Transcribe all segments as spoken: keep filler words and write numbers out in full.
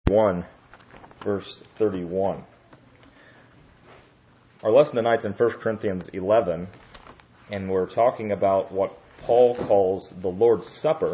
one, verse thirty-one. Our lesson tonight's in First Corinthians eleven, and we're talking about what Paul calls the Lord's Supper,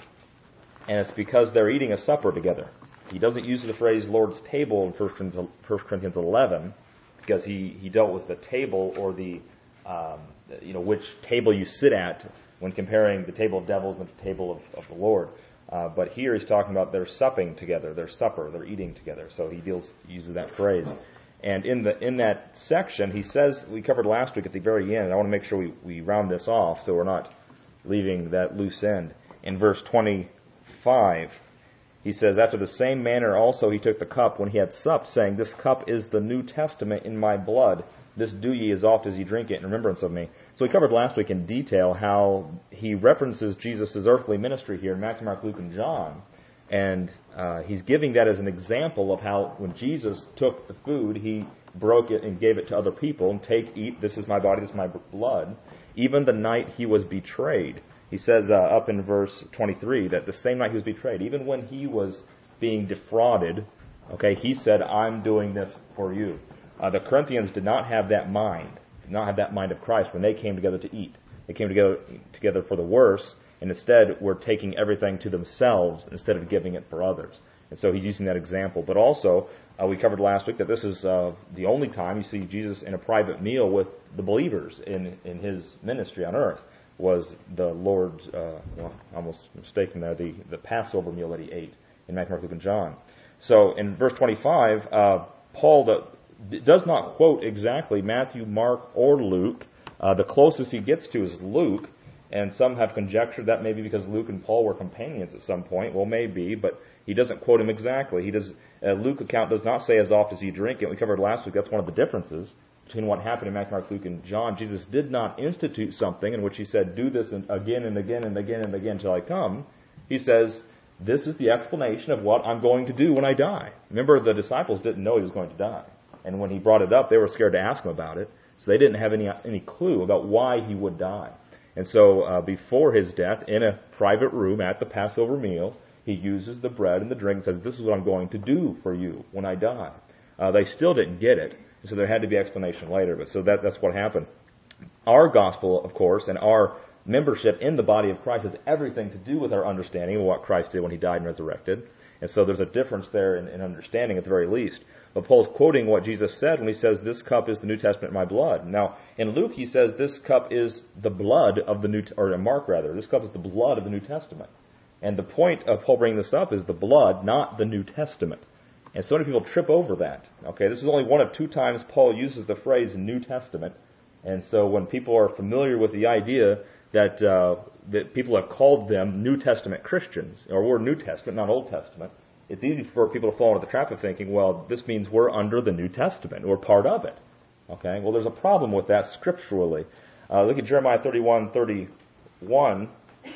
and it's because they're eating a supper together. He doesn't use the phrase Lord's table in First Corinthians eleven because he, he dealt with the table or the, um, you know, which table you sit at when comparing the table of devils and the table of, of the Lord. Uh, but here he's talking about they're supping together, their supper, they're eating together. So he deals uses that phrase. And in the in that section, he says, we covered last week at the very end, and I want to make sure we, we round this off so we're not leaving that loose end. In verse twenty-five, he says, after the same manner also he took the cup when he had supped, saying, this cup is the New Testament in my blood. This do ye as oft as ye drink it in remembrance of me. So we covered last week in detail how he references Jesus' earthly ministry here in Matthew, Mark, Luke, and John. And uh, he's giving that as an example of how when Jesus took the food, he broke it and gave it to other people. And take, eat, this is my body, this is my blood. Even the night he was betrayed. He says uh, up in verse twenty-three that the same night he was betrayed, even when he was being defrauded, okay, he said, I'm doing this for you. Uh, the Corinthians did not have that mind, did not have that mind of Christ when they came together to eat. They came together together for the worse, and instead were taking everything to themselves instead of giving it for others. And so he's using that example. But also, uh, we covered last week that this is uh, the only time you see Jesus in a private meal with the believers in, in his ministry on earth, was the Lord's, uh, well, almost mistaken there, the, the Passover meal that he ate in Matthew, Mark, Luke, and John. So in verse twenty-five, uh, Paul the, does not quote exactly Matthew, Mark, or Luke. Uh, the closest he gets to is Luke, and some have conjectured that maybe because Luke and Paul were companions at some point. Well, maybe, but he doesn't quote him exactly. He does. Uh, Luke account does not say as oft as you drink it. We covered last week. That's one of the differences between what happened in Matthew, Mark, Luke, and John. Jesus did not institute something in which he said, do this again and again and again and again till I come. He says, this is the explanation of what I'm going to do when I die. Remember, the disciples didn't know he was going to die. And when he brought it up, they were scared to ask him about it. So they didn't have any any clue about why he would die. And so uh, before his death, in a private room at the Passover meal, he uses the bread and the drink and says, this is what I'm going to do for you when I die. Uh, they still didn't get it. So there had to be explanation later. But so that that's what happened. Our gospel, of course, and our membership in the body of Christ has everything to do with our understanding of what Christ did when he died and resurrected. And so there's a difference there in, in understanding at the very least. But Paul's quoting what Jesus said when he says, this cup is the New Testament in my blood. Now, in Luke, he says this cup is the blood of the New, or in Mark rather, this cup is the blood of the New Testament. And the point of Paul bringing this up is the blood, not the New Testament. And so many people trip over that. Okay, this is only one of two times Paul uses the phrase New Testament. And so when people are familiar with the idea that uh, that people have called them New Testament Christians, or we're New Testament, not Old Testament, it's easy for people to fall into the trap of thinking, well, this means we're under the New Testament, we're part of it. Okay, well, there's a problem with that scripturally. Uh, look at Jeremiah thirty-one thirty-one,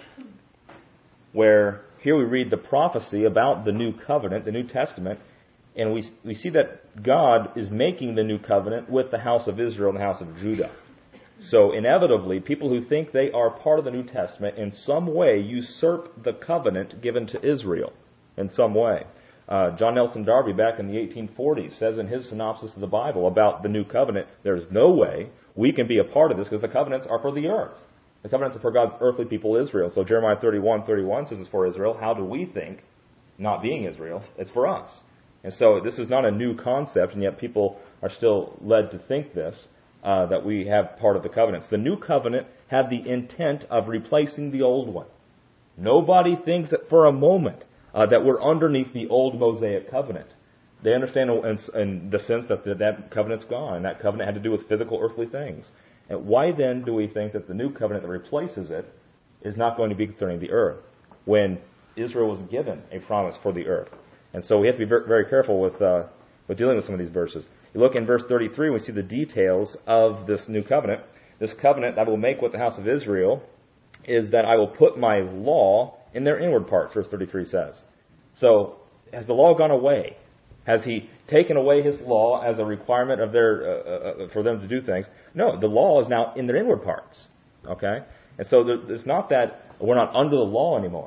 where here we read the prophecy about the New Covenant, the New Testament, and we we see that God is making the New Covenant with the house of Israel and the house of Judah. So inevitably, people who think they are part of the New Testament in some way usurp the covenant given to Israel in some way. Uh, John Nelson Darby, back in the eighteen forties, says in his synopsis of the Bible about the New Covenant, there's no way we can be a part of this because the covenants are for the earth. The covenants are for God's earthly people, Israel. So Jeremiah thirty-one thirty-one says it's for Israel. How do we think, not being Israel, it's for us? And so this is not a new concept, and yet people are still led to think this, uh, that we have part of the covenants. The new covenant had the intent of replacing the old one. Nobody thinks that for a moment uh, that we're underneath the old Mosaic covenant. They understand in, in the sense that the, that covenant's gone, and that covenant had to do with physical earthly things. And why then do we think that the new covenant that replaces it is not going to be concerning the earth, when Israel was given a promise for the earth? And so we have to be very, very careful with uh, with dealing with some of these verses. You look in verse thirty-three, we see the details of this new covenant. This covenant that I will make with the house of Israel is that I will put my law in their inward parts, verse thirty-three says. So, has the law gone away? Has he taken away his law as a requirement of their uh, uh, for them to do things? No, the law is now in their inward parts. Okay? And so there, it's not that we're not under the law anymore.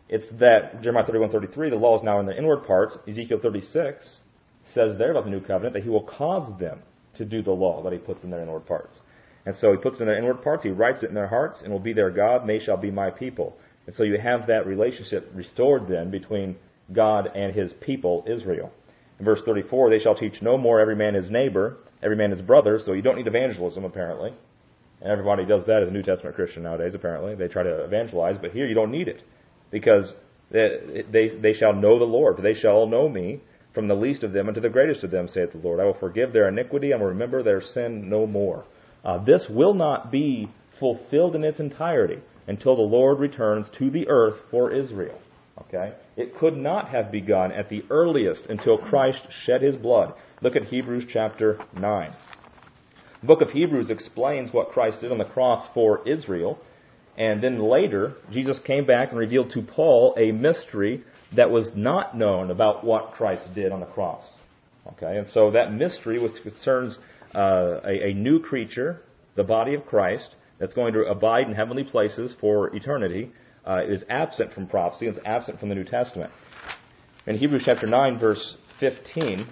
It's that Jeremiah thirty-one thirty-three, the law is now in their inward parts. Ezekiel thirty-six says there about the new covenant that he will cause them to do the law that he puts in their inward parts. And so he puts it in their inward parts, he writes it in their hearts, and will be their God, and they shall be my people. And so you have that relationship restored then between God and his people, Israel. In verse thirty-four, they shall teach no more every man his neighbor, every man his brother, so you don't need evangelism apparently. And everybody does that as a New Testament Christian nowadays apparently. They try to evangelize, but here you don't need it. Because they, they, they shall know the Lord, for they shall all know me, from the least of them unto the greatest of them, saith the Lord. I will forgive their iniquity, and will remember their sin no more. Uh, this will not be fulfilled in its entirety until the Lord returns to the earth for Israel. Okay? It could not have begun at the earliest until Christ shed his blood. Look at Hebrews chapter nine. The book of Hebrews explains what Christ did on the cross for Israel, and then later Jesus came back and revealed to Paul a mystery that was not known about what Christ did on the cross. Okay, and so that mystery, which concerns uh, a, a new creature, the body of Christ, that's going to abide in heavenly places for eternity, uh, is absent from prophecy. It's absent from the New Testament. In Hebrews chapter nine, verse fifteen,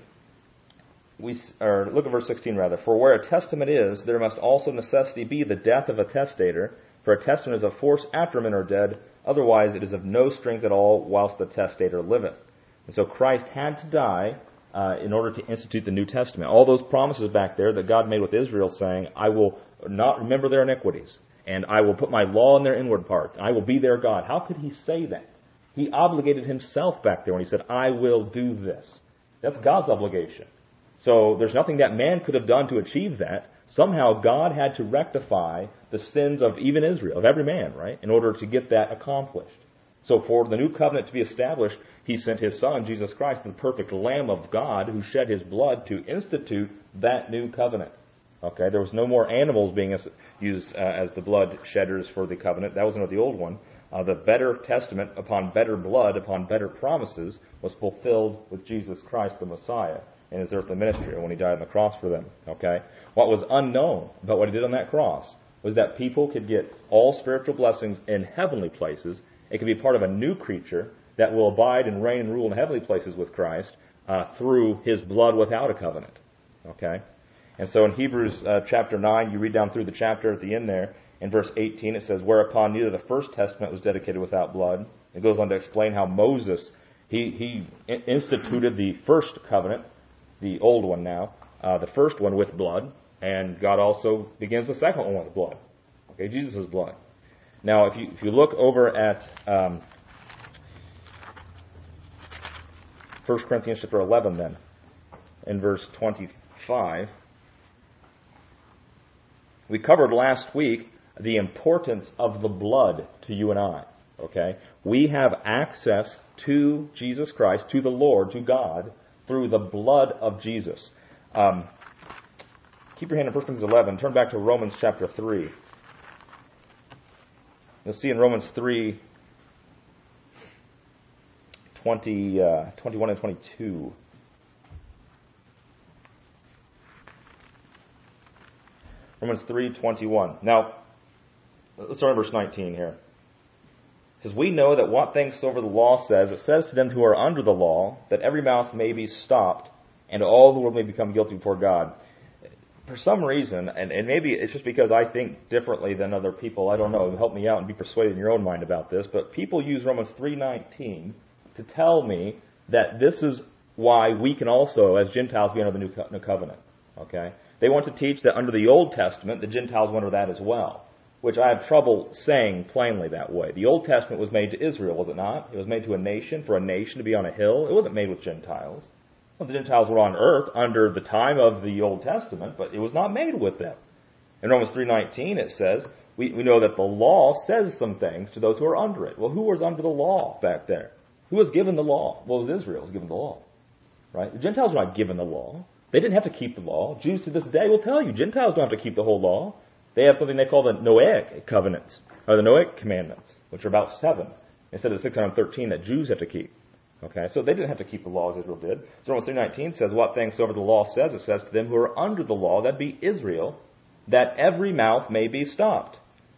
we or look at verse sixteen rather. For where a testament is, there must also necessity be the death of a testator. For a testament is of force after men are dead. Otherwise, it is of no strength at all whilst the testator liveth. And so Christ had to die uh, in order to institute the New Testament. All those promises back there that God made with Israel saying, I will not remember their iniquities, and I will put my law in their inward parts. I will be their God. How could he say that? He obligated himself back there when he said, I will do this. That's God's obligation. So there's nothing that man could have done to achieve that. Somehow God had to rectify the sins of even Israel, of every man, right, in order to get that accomplished. So for the new covenant to be established, he sent his Son, Jesus Christ, the perfect Lamb of God, who shed his blood to institute that new covenant. Okay, there was no more animals being used uh, as the blood shedders for the covenant. That was under the old one. Uh, the better testament upon better blood, upon better promises, was fulfilled with Jesus Christ, the Messiah, in his earthly ministry, when he died on the cross for them. Okay, what was unknown about what he did on that cross was that people could get all spiritual blessings in heavenly places. It could be part of a new creature that will abide and reign and rule in heavenly places with Christ uh, through his blood without a covenant. Okay, and so in Hebrews uh, chapter nine, you read down through the chapter at the end there, in verse eighteen, it says, whereupon neither the first testament was dedicated without blood. It goes on to explain how Moses, he, he instituted the first covenant, the old one now, uh, the first one with blood, and God also begins the second one with blood. Okay, Jesus' blood. Now, if you if you look over at um, First Corinthians chapter eleven, then, in verse twenty-five, we covered last week the importance of the blood to you and I. Okay, we have access to Jesus Christ, to the Lord, to God, through the blood of Jesus. Um, keep your hand in First Corinthians eleven. Turn back to Romans chapter three. You'll see in Romans three, twenty, uh, twenty-one and twenty-two. Romans three, twenty-one. Now, let's start in verse nineteen here. It says, we know that what things soever the law says, it says to them who are under the law, that every mouth may be stopped, and all the world may become guilty before God. For some reason, and, and maybe it's just because I think differently than other people, I don't know, help me out and be persuaded in your own mind about this, but people use Romans three nineteen to tell me that this is why we can also, as Gentiles, be under the new, co- new covenant. Okay? They want to teach that under the Old Testament, the Gentiles were under that as well, which I have trouble saying plainly that way. The Old Testament was made to Israel, was it not? It was made to a nation, for a nation to be on a hill. It wasn't made with Gentiles. Well, the Gentiles were on earth under the time of the Old Testament, but it was not made with them. In Romans three nineteen it says, we, we know that the law says some things to those who are under it. Well, who was under the law back there? Who was given the law? Well, it was Israel was given the law. Right? The Gentiles were not given the law. They didn't have to keep the law. Jews to this day will tell you, Gentiles don't have to keep the whole law. They have something they call the Noahic covenants, or the Noahic commandments, which are about seven, instead of the six hundred thirteen that Jews have to keep. Okay, so they didn't have to keep the law as Israel did. So Romans three nineteen says, what things soever the law says, it says to them who are under the law, that be Israel, that every mouth may be stopped.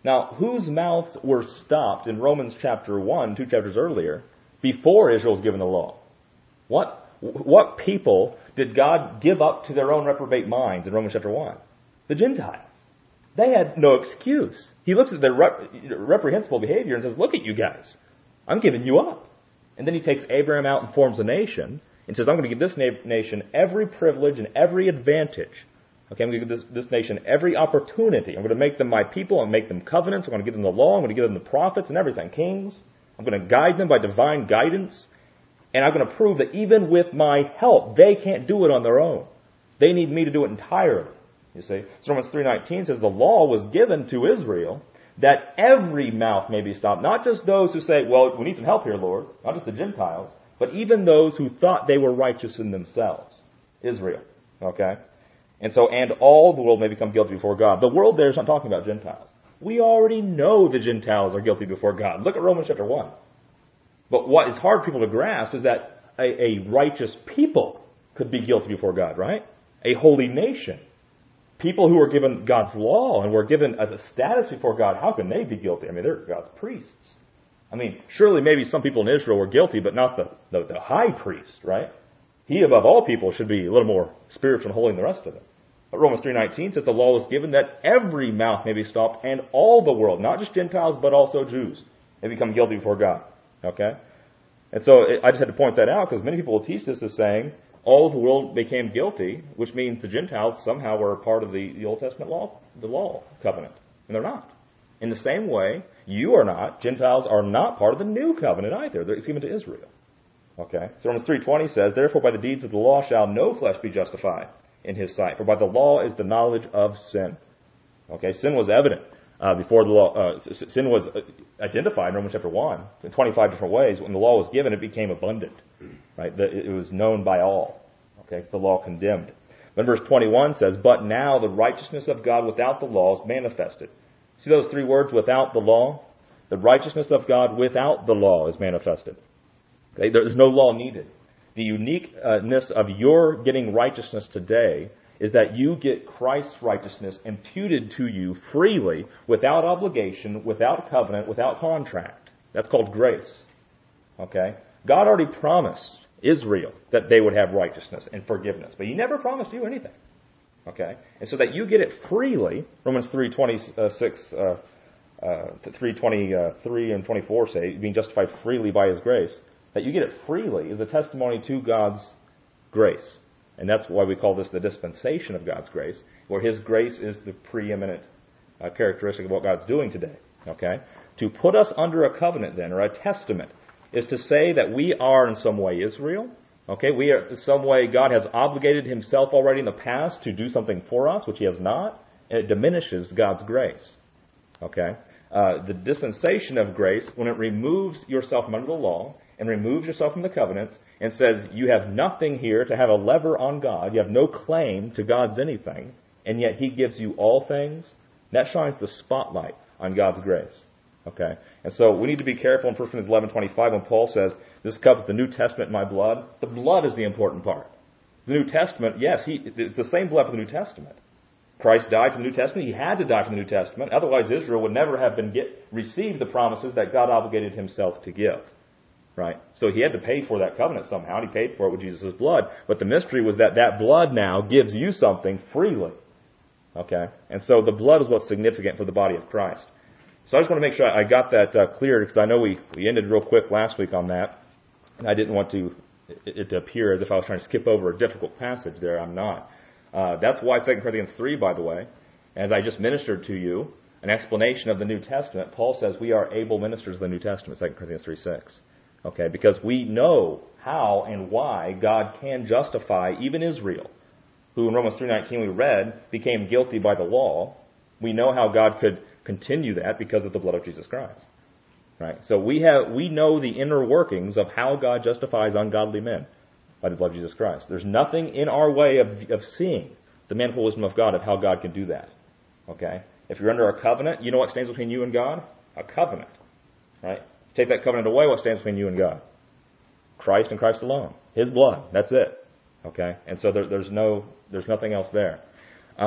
Now, whose mouths were stopped in Romans chapter one, two chapters earlier, before Israel was given the law? What, what people did God give up to their own reprobate minds in Romans chapter one? The Gentiles. They had no excuse. He looks at their rep- reprehensible behavior and says, look at you guys. I'm giving you up. And then he takes Abraham out and forms a nation and says, I'm going to give this na- nation every privilege and every advantage. Okay, I'm going to give this, this nation every opportunity. I'm going to make them my people. I'm going to make them covenants. I'm going to give them the law. I'm going to give them the prophets and everything, kings. I'm going to guide them by divine guidance. And I'm going to prove that even with my help, they can't do it on their own. They need me to do it entirely. You see, so Romans three nineteen says the law was given to Israel that every mouth may be stopped. Not just those who say, well, we need some help here, Lord. Not just the Gentiles, but even those who thought they were righteous in themselves. Israel. Okay? And so, and all the world may become guilty before God. The world there is not talking about Gentiles. We already know the Gentiles are guilty before God. Look at Romans chapter one. But what is hard for people to grasp is that a, a righteous people could be guilty before God, right? A holy nation. People who were given God's law and were given as a status before God, how can they be guilty? I mean, they're God's priests. I mean, surely maybe some people in Israel were guilty, but not the, the, the high priest, right? He, above all people, should be a little more spiritual and holy than the rest of them. But Romans three nineteen says the law was given that every mouth may be stopped and all the world, not just Gentiles, but also Jews, may become guilty before God. Okay? And so I just had to point that out because many people will teach this as saying all of the world became guilty, which means the Gentiles somehow were a part of the, the Old Testament law, the law covenant. And they're not. In the same way, you are not, Gentiles are not part of the new covenant either. It's given to Israel. Okay? So Romans three twenty says, therefore by the deeds of the law shall no flesh be justified in his sight, for by the law is the knowledge of sin. Okay? Sin was evident uh, before the law. Uh, sin was identified in Romans chapter one in twenty-five different ways. When the law was given, it became abundant. Right? It was known by all. Okay? The law condemned. Then verse twenty-one says, but now the righteousness of God without the law is manifested. See those three words, without the law? The righteousness of God without the law is manifested. Okay? There's no law needed. The uniqueness of your getting righteousness today is that you get Christ's righteousness imputed to you freely, without obligation, without covenant, without contract. That's called grace. Okay? God already promised Israel that they would have righteousness and forgiveness, but He never promised you anything. Okay? And so that you get it freely, Romans three twenty-six, uh, uh, three twenty-three and twenty-four say, being justified freely by His grace, that you get it freely is a testimony to God's grace. And that's why we call this the dispensation of God's grace, where His grace is the preeminent uh, characteristic of what God's doing today. Okay? To put us under a covenant then, or a testament, is to say that we are in some way Israel. Okay? We are in some way, God has obligated Himself already in the past to do something for us, which He has not, and it diminishes God's grace. Okay? Uh, the dispensation of grace, when it removes yourself from under the law, and removes yourself from the covenants, and says you have nothing here to have a lever on God, you have no claim to God's anything, and yet He gives you all things, that shines the spotlight on God's grace. Okay? And so we need to be careful in First Corinthians eleven twenty-five when Paul says, this cup's the New Testament in my blood. The blood is the important part. The New Testament, yes, he, it's the same blood for the New Testament. Christ died for the New Testament. He had to die for the New Testament. Otherwise, Israel would never have been get, received the promises that God obligated Himself to give. Right? So He had to pay for that covenant somehow, and He paid for it with Jesus' blood. But the mystery was that that blood now gives you something freely. Okay? And so the blood is what's significant for the body of Christ. So I just want to make sure I got that uh, clear, because I know we, we ended real quick last week on that. And I didn't want to it, it to appear as if I was trying to skip over a difficult passage there. I'm not. Uh, that's why Second Corinthians three, by the way, as I just ministered to you, an explanation of the New Testament, Paul says we are able ministers of the New Testament, Second Corinthians three six. Okay, because we know how and why God can justify even Israel, who in Romans three nineteen we read became guilty by the law. We know how God could continue that because of the blood of Jesus Christ. Right? So we have we know the inner workings of how God justifies ungodly men by the blood of Jesus Christ. There's nothing in our way of, of seeing the manifold wisdom of God of how God can do that. Okay? If you're under a covenant, you know what stands between you and God? A covenant. Right? Take that covenant away, what stands between you and God? Christ and Christ alone. His blood. That's it. Okay? And so there, there's no, there's nothing else there. Um,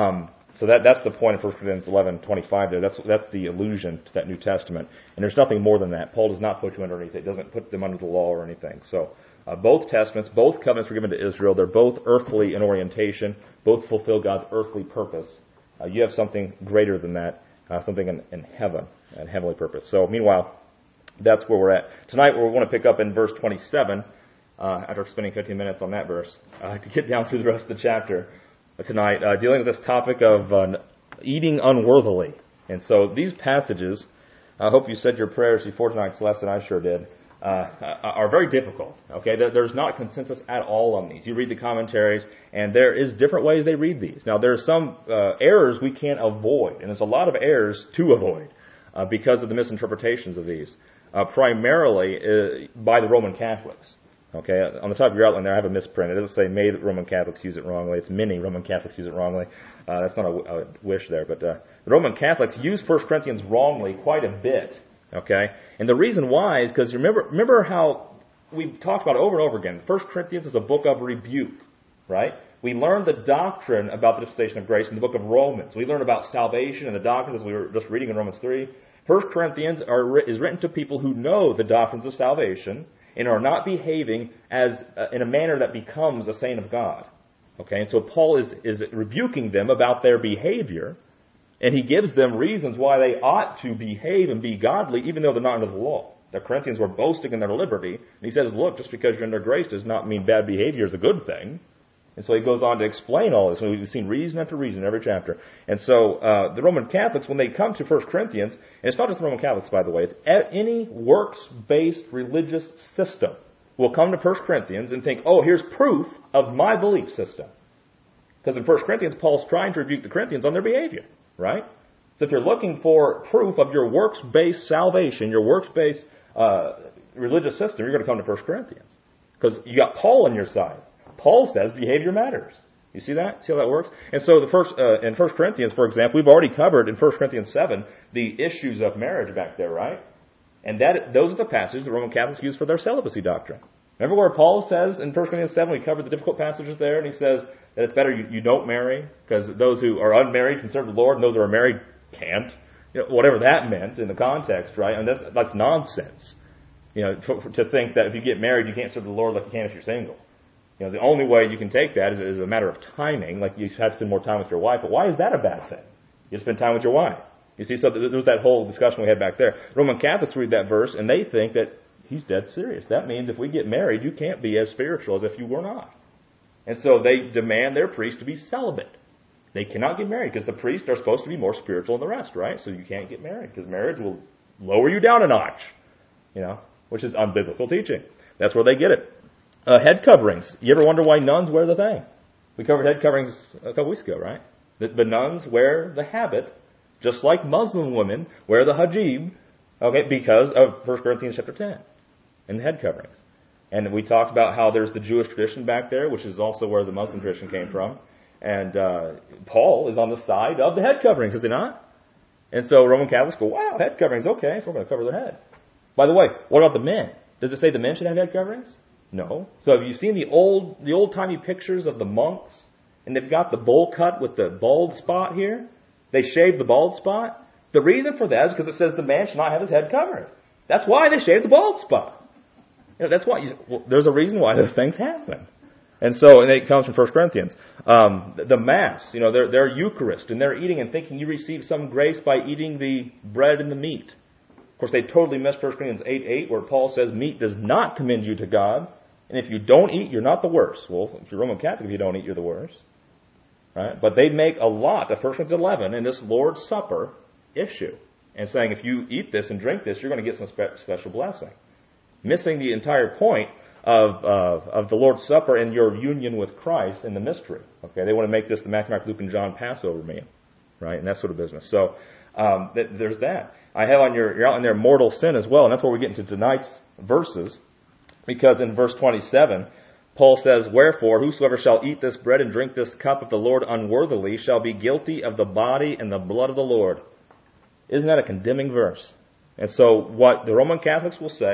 So that that's the point of First Corinthians eleven twenty-five there. That's that's the allusion to that New Testament. And there's nothing more than that. Paul does not put you underneath it. It doesn't put them under the law or anything. So uh, both testaments, both covenants were given to Israel. They're both earthly in orientation. Both fulfill God's earthly purpose. Uh, you have something greater than that, uh, something in, in heaven, a heavenly purpose. So meanwhile, that's where we're at. Tonight we want to pick up in verse twenty-seven, uh, after spending fifteen minutes on that verse, uh, to get down through the rest of the chapter tonight, uh, dealing with this topic of uh, eating unworthily. And so these passages, I hope you said your prayers before tonight's lesson, I sure did, uh, are very difficult. Okay, there's not consensus at all on these. You read the commentaries, and there is different ways they read these. Now, there are some uh, errors we can't avoid, and there's a lot of errors to avoid uh, because of the misinterpretations of these, uh, primarily uh, by the Roman Catholics. Okay, on the top of your outline there, I have a misprint. It doesn't say may the Roman Catholics use it wrongly. It's many Roman Catholics use it wrongly. Uh, that's not a, a wish there, but uh, the Roman Catholics use First Corinthians wrongly quite a bit. Okay, and the reason why is because remember, remember how we've talked about it over and over again. First Corinthians is a book of rebuke, right? We learned the doctrine about the dispensation of grace in the book of Romans. We learned about salvation and the doctrines as we were just reading in Romans three. First Corinthians are, is written to people who know the doctrines of salvation and are not behaving as uh, in a manner that becomes a saint of God. Okay, and so Paul is, is rebuking them about their behavior, and he gives them reasons why they ought to behave and be godly, even though they're not under the law. The Corinthians were boasting in their liberty, and he says, look, just because you're under grace does not mean bad behavior is a good thing. And so he goes on to explain all this. We've seen reason after reason in every chapter. And so uh, the Roman Catholics, when they come to First Corinthians, and it's not just the Roman Catholics, by the way, it's any works-based religious system will come to First Corinthians and think, oh, here's proof of my belief system. Because in First Corinthians, Paul's trying to rebuke the Corinthians on their behavior, right? So if you're looking for proof of your works-based salvation, your works-based uh, religious system, you're going to come to First Corinthians. Because you got Paul on your side. Paul says behavior matters. You see that? See how that works? And so the first uh, in First Corinthians, for example, we've already covered in First Corinthians seven the issues of marriage back there, right? And that those are the passages the Roman Catholics use for their celibacy doctrine. Remember where Paul says in First Corinthians seven, we covered the difficult passages there, and he says that it's better you, you don't marry, because those who are unmarried can serve the Lord, and those who are married can't. You know, whatever that meant in the context, right? And that's, that's nonsense. You know, to, to think that if you get married, you can't serve the Lord like you can if you're single. You know, the only way you can take that is, is a matter of timing, like you have to spend more time with your wife. But why is that a bad thing? You spend time with your wife. You see, so there's that whole discussion we had back there. Roman Catholics read that verse, and they think that he's dead serious. That means if we get married, you can't be as spiritual as if you were not. And so they demand their priest to be celibate. They cannot get married, because the priests are supposed to be more spiritual than the rest, right? So you can't get married, because marriage will lower you down a notch, you know, which is unbiblical teaching. That's where they get it. Uh, head coverings. You ever wonder why nuns wear the thing? We covered head coverings a couple weeks ago, right? The, the nuns wear the habit, just like Muslim women wear the hijab, okay, because of First Corinthians chapter ten and the head coverings. And we talked about how there's the Jewish tradition back there, which is also where the Muslim tradition came from. And uh, Paul is on the side of the head coverings, is he not? And so Roman Catholics go, wow, head coverings, okay, so we're going to cover their head. By the way, what about the men? Does it say the men should have head coverings? No. So have you seen the old, the old-timey pictures of the monks? And they've got the bowl cut with the bald spot here. They shave the bald spot. The reason for that is because it says the man should not have his head covered. That's why they shave the bald spot. You know, that's why you, well, there's a reason why those things happen. And so, and it comes from First Corinthians. Um, the, the Mass, you know, they're, they're Eucharist, and they're eating and thinking you receive some grace by eating the bread and the meat. Of course, they totally missed First Corinthians eight eight, where Paul says meat does not commend you to God. And if you don't eat, you're not the worst. Well, if you're Roman Catholic, if you don't eat, you're the worst. Right? But they make a lot of First Corinthians eleven in this Lord's Supper issue. And saying if you eat this and drink this, you're going to get some spe- special blessing. Missing the entire point of, of, of the Lord's Supper and your union with Christ in the mystery. Okay, they want to make this the Matthew, Mark, Luke, and John Passover meal. Right? And that sort of business. So um, th- there's that. I have on your, you're out in there mortal sin as well. And that's where we get into tonight's verses. Because in verse twenty-seven, Paul says, wherefore, whosoever shall eat this bread and drink this cup of the Lord unworthily shall be guilty of the body and the blood of the Lord. Isn't that a condemning verse? And so what the Roman Catholics will say,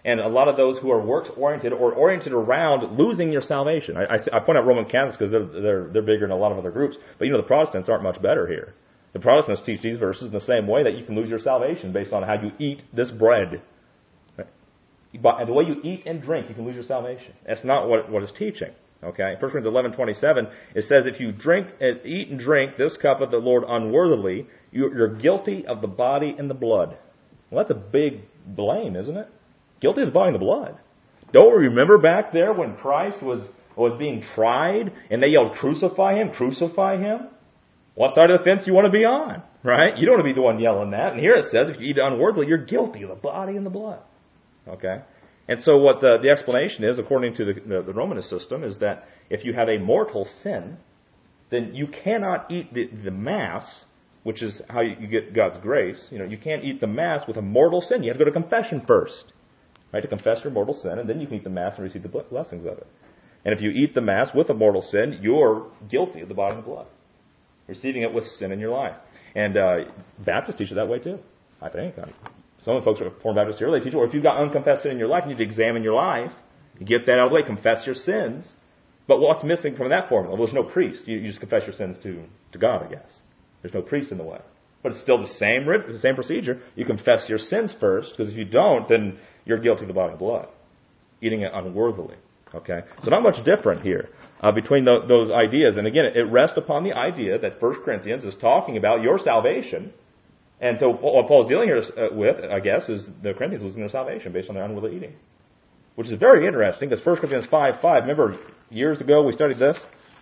And a lot of those who are works-oriented or oriented around losing your salvation. I, I, I point out Roman Catholics because they're, they're, they're bigger than a lot of other groups. But you know, the Protestants aren't much better here. The Protestants teach these verses in the same way that you can lose your salvation based on how you eat this bread. Right? By the way you eat and drink, you can lose your salvation. That's not what, what it's teaching. Okay? First Corinthians eleven twenty-seven, it says, if you drink, eat and drink this cup of the Lord unworthily, you're guilty of the body and the blood. Well, that's a big blame, isn't it? Guilty of the body and the blood. Don't we remember back there when Christ was, was being tried and they yelled, crucify him, crucify him? What side of the fence you want to be on, right? You don't want to be the one yelling that. And here it says, if you eat unworthily, you're guilty of the body and the blood. Okay? And so what the, the explanation is, according to the, the, the Romanist system, is that if you have a mortal sin, then you cannot eat the, the Mass, which is how you, you get God's grace. You know, you can't eat the Mass with a mortal sin. You have to go to confession first, right? To confess your mortal sin, and then you can eat the Mass and receive the blessings of it. And if you eat the Mass with a mortal sin, you're guilty of the body and the blood, receiving it with sin in your life. And uh, Baptists teach it that way too, I think. Some of the folks who are Reformed Baptists here, they teach, well, if you've got unconfessed sin in your life, you need to examine your life. You get that out of the way, confess your sins. But what's missing from that formula? Well, there's no priest. You, you just confess your sins to, to God, I guess. There's no priest in the way. But it's still the same the same procedure. You confess your sins first, because if you don't, then you're guilty of the body and blood, eating it unworthily. Okay? So not much different here uh, between the, those ideas. And again, it rests upon the idea that First Corinthians is talking about your salvation. And so what Paul's dealing here with, I guess, is the Corinthians losing their salvation based on their unworthy eating. Which is very interesting, because First Corinthians five five, remember years ago we studied this?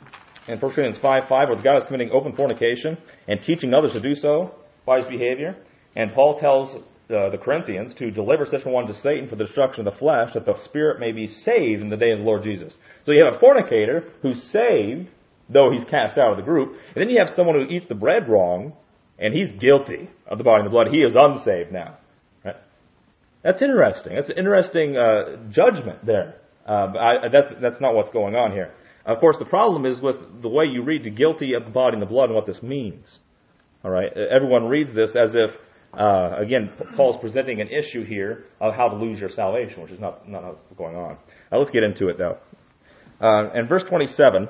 In First Corinthians five five, where the guy is committing open fornication and teaching others to do so by his behavior. And Paul tells uh, the Corinthians to deliver such a one to Satan for the destruction of the flesh, that the spirit may be saved in the day of the Lord Jesus. So you have a fornicator who's saved, though he's cast out of the group. And then you have someone who eats the bread wrong, and he's guilty of the body and the blood. He is unsaved now. Right? That's interesting. That's an interesting uh, judgment there. Uh, I, that's that's not what's going on here. Of course, the problem is with the way you read the guilty of the body and the blood and what this means. All right, everyone reads this as if, uh, again, Paul's presenting an issue here of how to lose your salvation, which is not not what's going on. Now, let's get into it, though. Uh, in verse twenty-seven,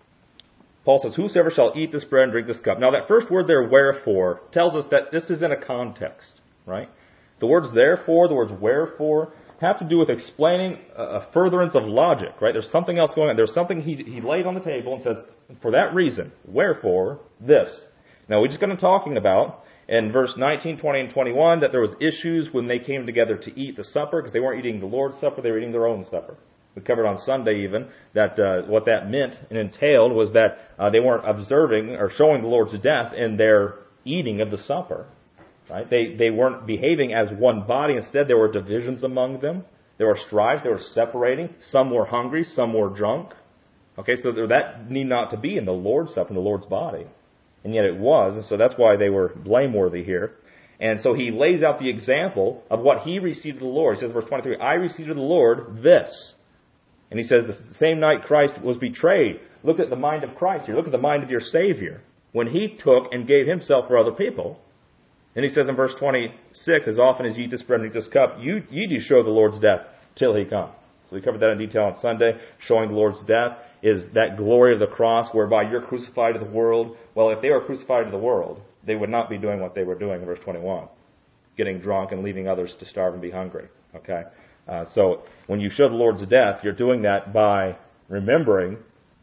Paul says, "Whosoever shall eat this bread and drink this cup." Now, that first word there, "wherefore," tells us that this is in a context, right? The words "therefore," the words "wherefore," have to do with explaining a furtherance of logic, right? There's something else going on. There's something he, he laid on the table and says, for that reason, wherefore, this. Now, we're just going to talking about, in verse nineteen, twenty, and twenty-one, that there was issues when they came together to eat the supper, because they weren't eating the Lord's Supper, they were eating their own supper. We covered on Sunday even that uh, what that meant and entailed was that uh, they weren't observing or showing the Lord's death in their eating of the supper. Right? They they weren't behaving as one body. Instead, there were divisions among them. There were strifes. They were separating. Some were hungry. Some were drunk. Okay, so that need not to be in the Lord's Supper, in the Lord's body. And yet it was, and so that's why they were blameworthy here. And so he lays out the example of what he received of the Lord. He says, verse twenty-three, "I received of the Lord this." And he says, the same night Christ was betrayed. Look at the mind of Christ here. Look at the mind of your Savior. When he took and gave himself for other people. And he says in verse twenty-six, "As often as you eat this bread and drink this cup, you, you do show the Lord's death till he come." So we covered that in detail on Sunday. Showing the Lord's death is that glory of the cross whereby you're crucified to the world. Well, if they were crucified to the world, they would not be doing what they were doing in verse twenty-one. Getting drunk and leaving others to starve and be hungry. Okay? Uh, so when you show the Lord's death, you're doing that by remembering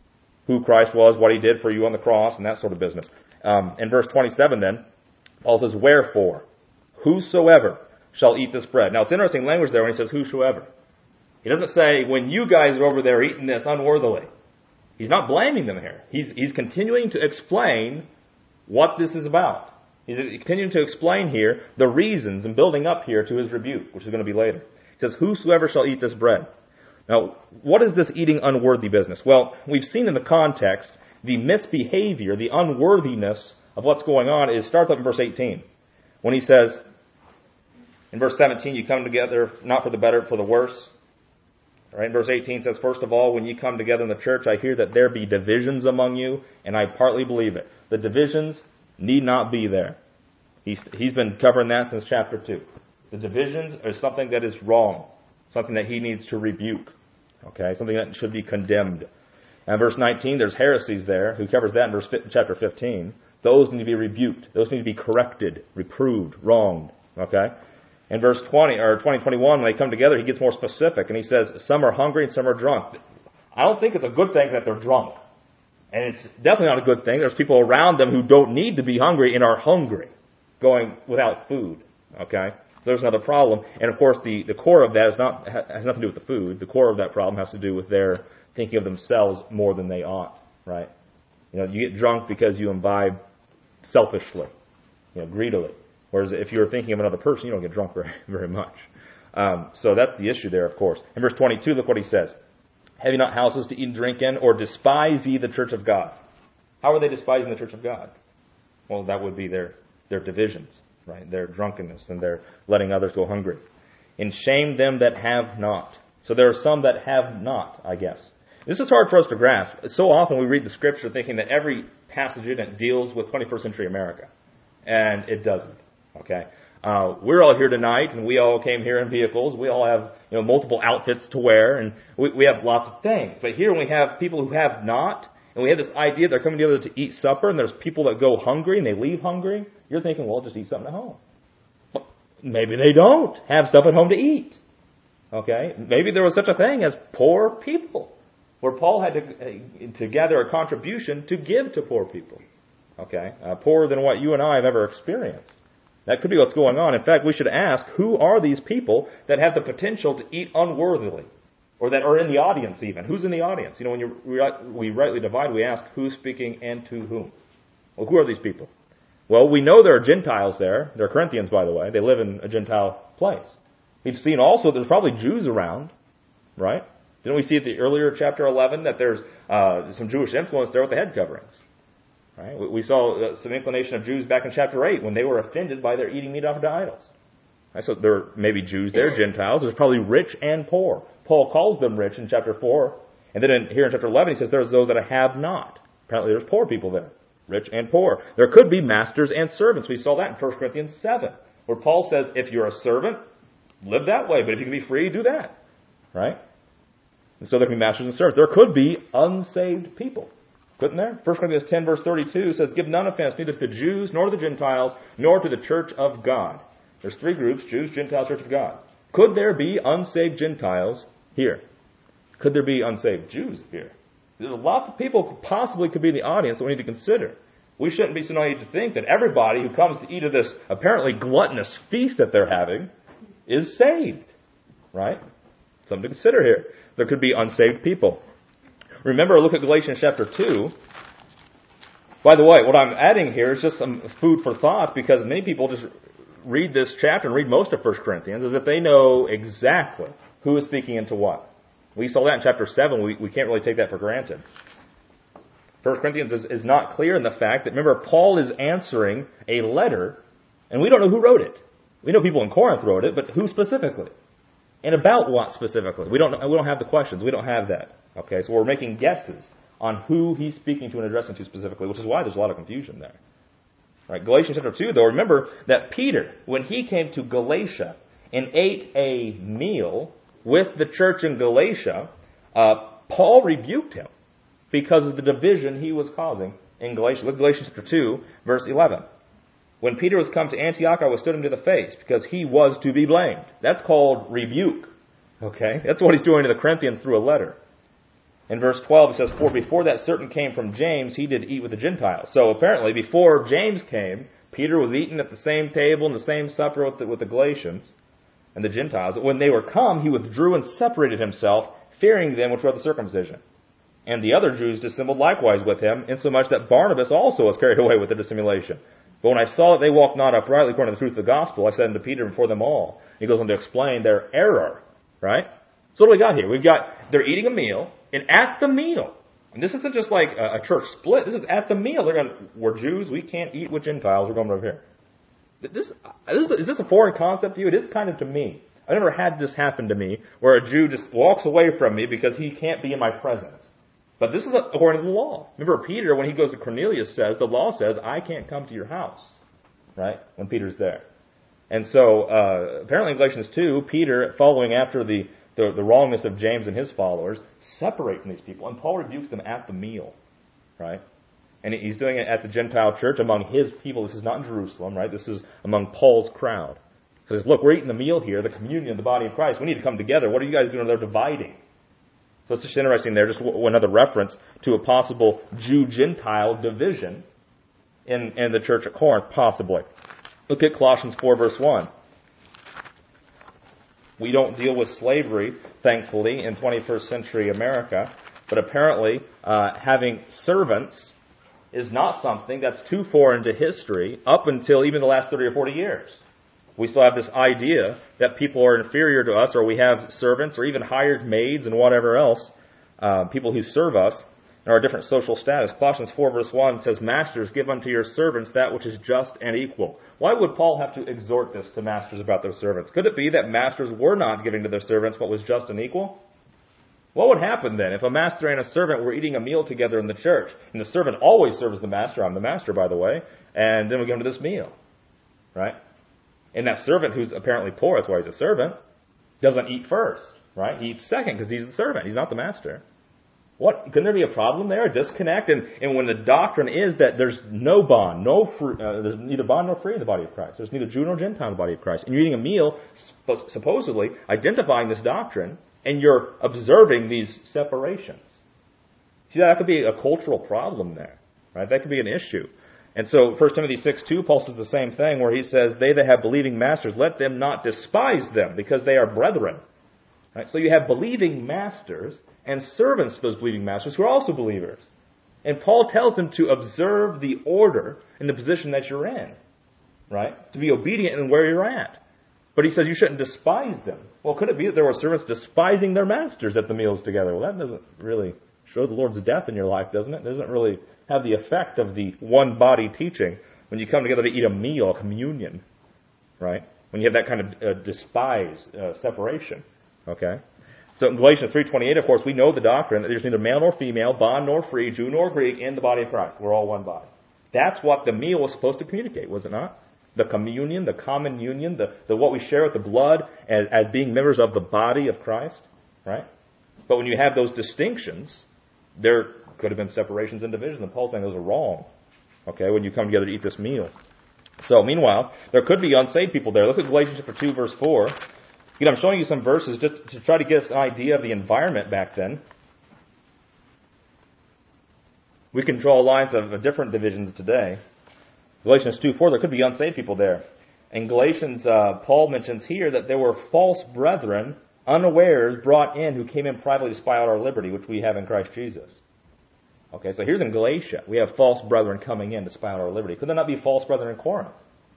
who Christ was, what he did for you on the cross, and that sort of business. Um, in verse twenty-seven then, Paul says, "Wherefore, whosoever shall eat this bread." Now, it's interesting language there when he says whosoever. He doesn't say, when you guys are over there eating this unworthily. He's not blaming them here. He's, he's continuing to explain what this is about. He's continuing to explain here the reasons and building up here to his rebuke, which is going to be later. He says, "Whosoever shall eat this bread." Now, what is this eating unworthy business? Well, we've seen in the context the misbehavior, the unworthiness of what's going on. Is starts up in verse eighteen. When he says, in verse seventeen, "You come together not for the better, but for the worse." All right, verse eighteen says, "First of all, when you come together in the church, I hear that there be divisions among you, and I partly believe it." The divisions need not be there. He's, he's been covering that since chapter two. The divisions are something that is wrong. something that he needs to rebuke. Okay, something that should be condemned. And verse nineteen, there's heresies there. Who covers that in verse chapter fifteen? Those need to be rebuked. Those need to be corrected, reproved, wronged. Okay? In verse twenty or twenty, twenty-one, when they come together, he gets more specific, and he says, some are hungry and some are drunk. I don't think it's a good thing that they're drunk. And it's definitely not a good thing. There's people around them who don't need to be hungry and are hungry, going without food. Okay? So there's another problem. And of course, the, the core of that is not has nothing to do with the food. The core of that problem has to do with their thinking of themselves more than they ought. Right? You know, you get drunk because you imbibe selfishly, you know, greedily. Whereas if you're thinking of another person, you don't get drunk very, very much. Um, so that's the issue there, of course. In verse twenty-two, look what he says. Have you not houses to eat and drink in, or despise ye the church of God? How are they despising the church of God? Well, that would be their, their divisions, right? Their drunkenness and their letting others go hungry. And shame them that have not. So there are some that have not, I guess. This is hard for us to grasp. So often we read the scripture thinking that every passage in it deals with twenty-first century America. And it doesn't. Okay? Uh, we're all here tonight, and we all came here in vehicles. We all have, you know, multiple outfits to wear, and we, we have lots of things. But here we have people who have not, and we have this idea they're coming together to eat supper, and there's people that go hungry and they leave hungry. You're thinking, well, just eat something at home. Well, maybe they don't have stuff at home to eat. Okay? Maybe there was such a thing as poor people, where Paul had to, to gather a contribution to give to poor people. Okay? Uh, poorer than what you and I have ever experienced. That could be what's going on. In fact, we should ask, who are these people that have the potential to eat unworthily? Or that are in the audience even. Who's in the audience? You know, when you, we rightly divide, we ask who's speaking and to whom. Well, who are these people? Well, we know there are Gentiles there. They're Corinthians, by the way. They live in a Gentile place. We've seen also there's probably Jews around, right? Didn't we see at the earlier chapter eleven that there's uh, some Jewish influence there with the head coverings? Right? We saw some inclination of Jews back in chapter eight when they were offended by their eating meat offered to idols. Right? So there may be Jews there, Gentiles. There's probably rich and poor. Paul calls them rich in chapter four. And then in, here in chapter eleven he says there's those that have not. Apparently there's poor people there. Rich and poor. There could be masters and servants. We saw that in First Corinthians seven. Where Paul says if you're a servant, live that way. But if you can be free, do that. Right? And so there can be masters and servants. There could be unsaved people. Couldn't there? First Corinthians ten verse thirty-two says, give none offense neither to the Jews, nor to the Gentiles, nor to the church of God. There's three groups, Jews, Gentiles, church of God. Could there be unsaved Gentiles here? Could there be unsaved Jews here? There's lots of people who possibly could be in the audience that we need to consider. We shouldn't be so naive to think that everybody who comes to eat of this apparently gluttonous feast that they're having is saved. Right? Something to consider here. There could be unsaved people. Remember, look at Galatians chapter two. By the way, what I'm adding here is just some food for thought, because many people just read this chapter and read most of First Corinthians as if they know exactly who is speaking into what. We saw that in chapter seven. We, we can't really take that for granted. First Corinthians is, is not clear in the fact that, remember, Paul is answering a letter, and we don't know who wrote it. We know people in Corinth wrote it, but who specifically? And about what specifically? We don't we don't have the questions. We don't have that. Okay, so we're making guesses on who he's speaking to and addressing to specifically, which is why there's a lot of confusion there. Right, Galatians chapter two, though, remember that Peter, when he came to Galatia and ate a meal with the church in Galatia, uh, Paul rebuked him because of the division he was causing in Galatia. Look at Galatians chapter two, verse eleven. When Peter was come to Antioch, I withstood him to the face, because he was to be blamed. That's called rebuke. Okay? That's what he's doing to the Corinthians through a letter. In verse twelve, it says, for before that certain came from James, he did eat with the Gentiles. So apparently, before James came, Peter was eating at the same table in the same supper with the, with the Galatians and the Gentiles. When they were come, he withdrew and separated himself, fearing them which were of the circumcision. And the other Jews dissembled likewise with him, insomuch that Barnabas also was carried away with the dissimulation. But when I saw that they walked not uprightly according to the truth of the gospel, I said unto Peter before them all. He goes on to explain their error. Right? So what do we got here? We've got, they're eating a meal, and at the meal, and this isn't just like a, a church split, this is at the meal. They're going, we're Jews, we can't eat with Gentiles, we're going over here. This, this, is this a foreign concept to you? It is kind of to me. I've never had this happen to me, where a Jew just walks away from me because he can't be in my presence. But this is according to the law. Remember, Peter, when he goes to Cornelius, says, the law says, I can't come to your house. Right? When Peter's there. And so, uh, apparently in Galatians two, Peter, following after the the, the wrongness of James and his followers, separate from these people. And Paul rebukes them at the meal, right? And he's doing it at the Gentile church among his people. This is not in Jerusalem, right? This is among Paul's crowd. So he says, look, we're eating the meal here, the communion, the body of Christ. We need to come together. What are you guys doing? They're dividing. So it's just interesting there, just another reference to a possible Jew-Gentile division in, in the church at Corinth, possibly. Look at Colossians four, verse one. We don't deal with slavery, thankfully, in twenty-first century America, but apparently uh, having servants is not something that's too foreign to history up until even the last thirty or forty years. We still have this idea that people are inferior to us, or we have servants, or even hired maids and whatever else, uh, people who serve us, and are a different social status. Colossians four verse one says, Masters, give unto your servants that which is just and equal. Why would Paul have to exhort this to masters about their servants? Could it be that masters were not giving to their servants what was just and equal? What would happen then if a master and a servant were eating a meal together in the church, and the servant always serves the master, I'm the master, by the way, and then we go into this meal, right? And that servant, who's apparently poor, that's why he's a servant, doesn't eat first, right? He eats second because he's the servant. He's not the master. What? Couldn't there be a problem there, a disconnect? And, and when the doctrine is that there's no bond, no free, uh, there's neither bond nor free in the body of Christ. There's neither Jew nor Gentile in the body of Christ. And you're eating a meal, supposedly identifying this doctrine, and you're observing these separations. See, that could be a cultural problem there, right? That could be an issue. And so First Timothy six two, Paul says the same thing where he says, they that have believing masters, let them not despise them, because they are brethren. Right? So you have believing masters and servants to those believing masters who are also believers. And Paul tells them to observe the order and the position that you're in, right? To be obedient in where you're at. But he says you shouldn't despise them. Well, could it be that there were servants despising their masters at the meals together? Well, that doesn't really show the Lord's death in your life, doesn't it? It doesn't really have the effect of the one body teaching when you come together to eat a meal, a communion, right? When you have that kind of uh, despise, uh, separation, okay? So in Galatians three twenty-eight, of course, we know the doctrine that there's neither male nor female, bond nor free, Jew nor Greek in the body of Christ. We're all one body. That's what the meal was supposed to communicate, was it not? The communion, the common union, the, the what we share with the blood as, as being members of the body of Christ, right? But when you have those distinctions, there could have been separations and divisions, and Paul's saying those are wrong, okay, when you come together to eat this meal. So, meanwhile, there could be unsaved people there. Look at Galatians chapter two, verse four. You know, I'm showing you some verses just to try to get us an idea of the environment back then. We can draw lines of different divisions today. Galatians two four, there could be unsaved people there. In Galatians, uh, Paul mentions here that there were false brethren, unawares, brought in who came in privately to spy out our liberty, which we have in Christ Jesus. Okay, so here's in Galatia. We have false brethren coming in to spy out our liberty. Could there not be false brethren in Corinth?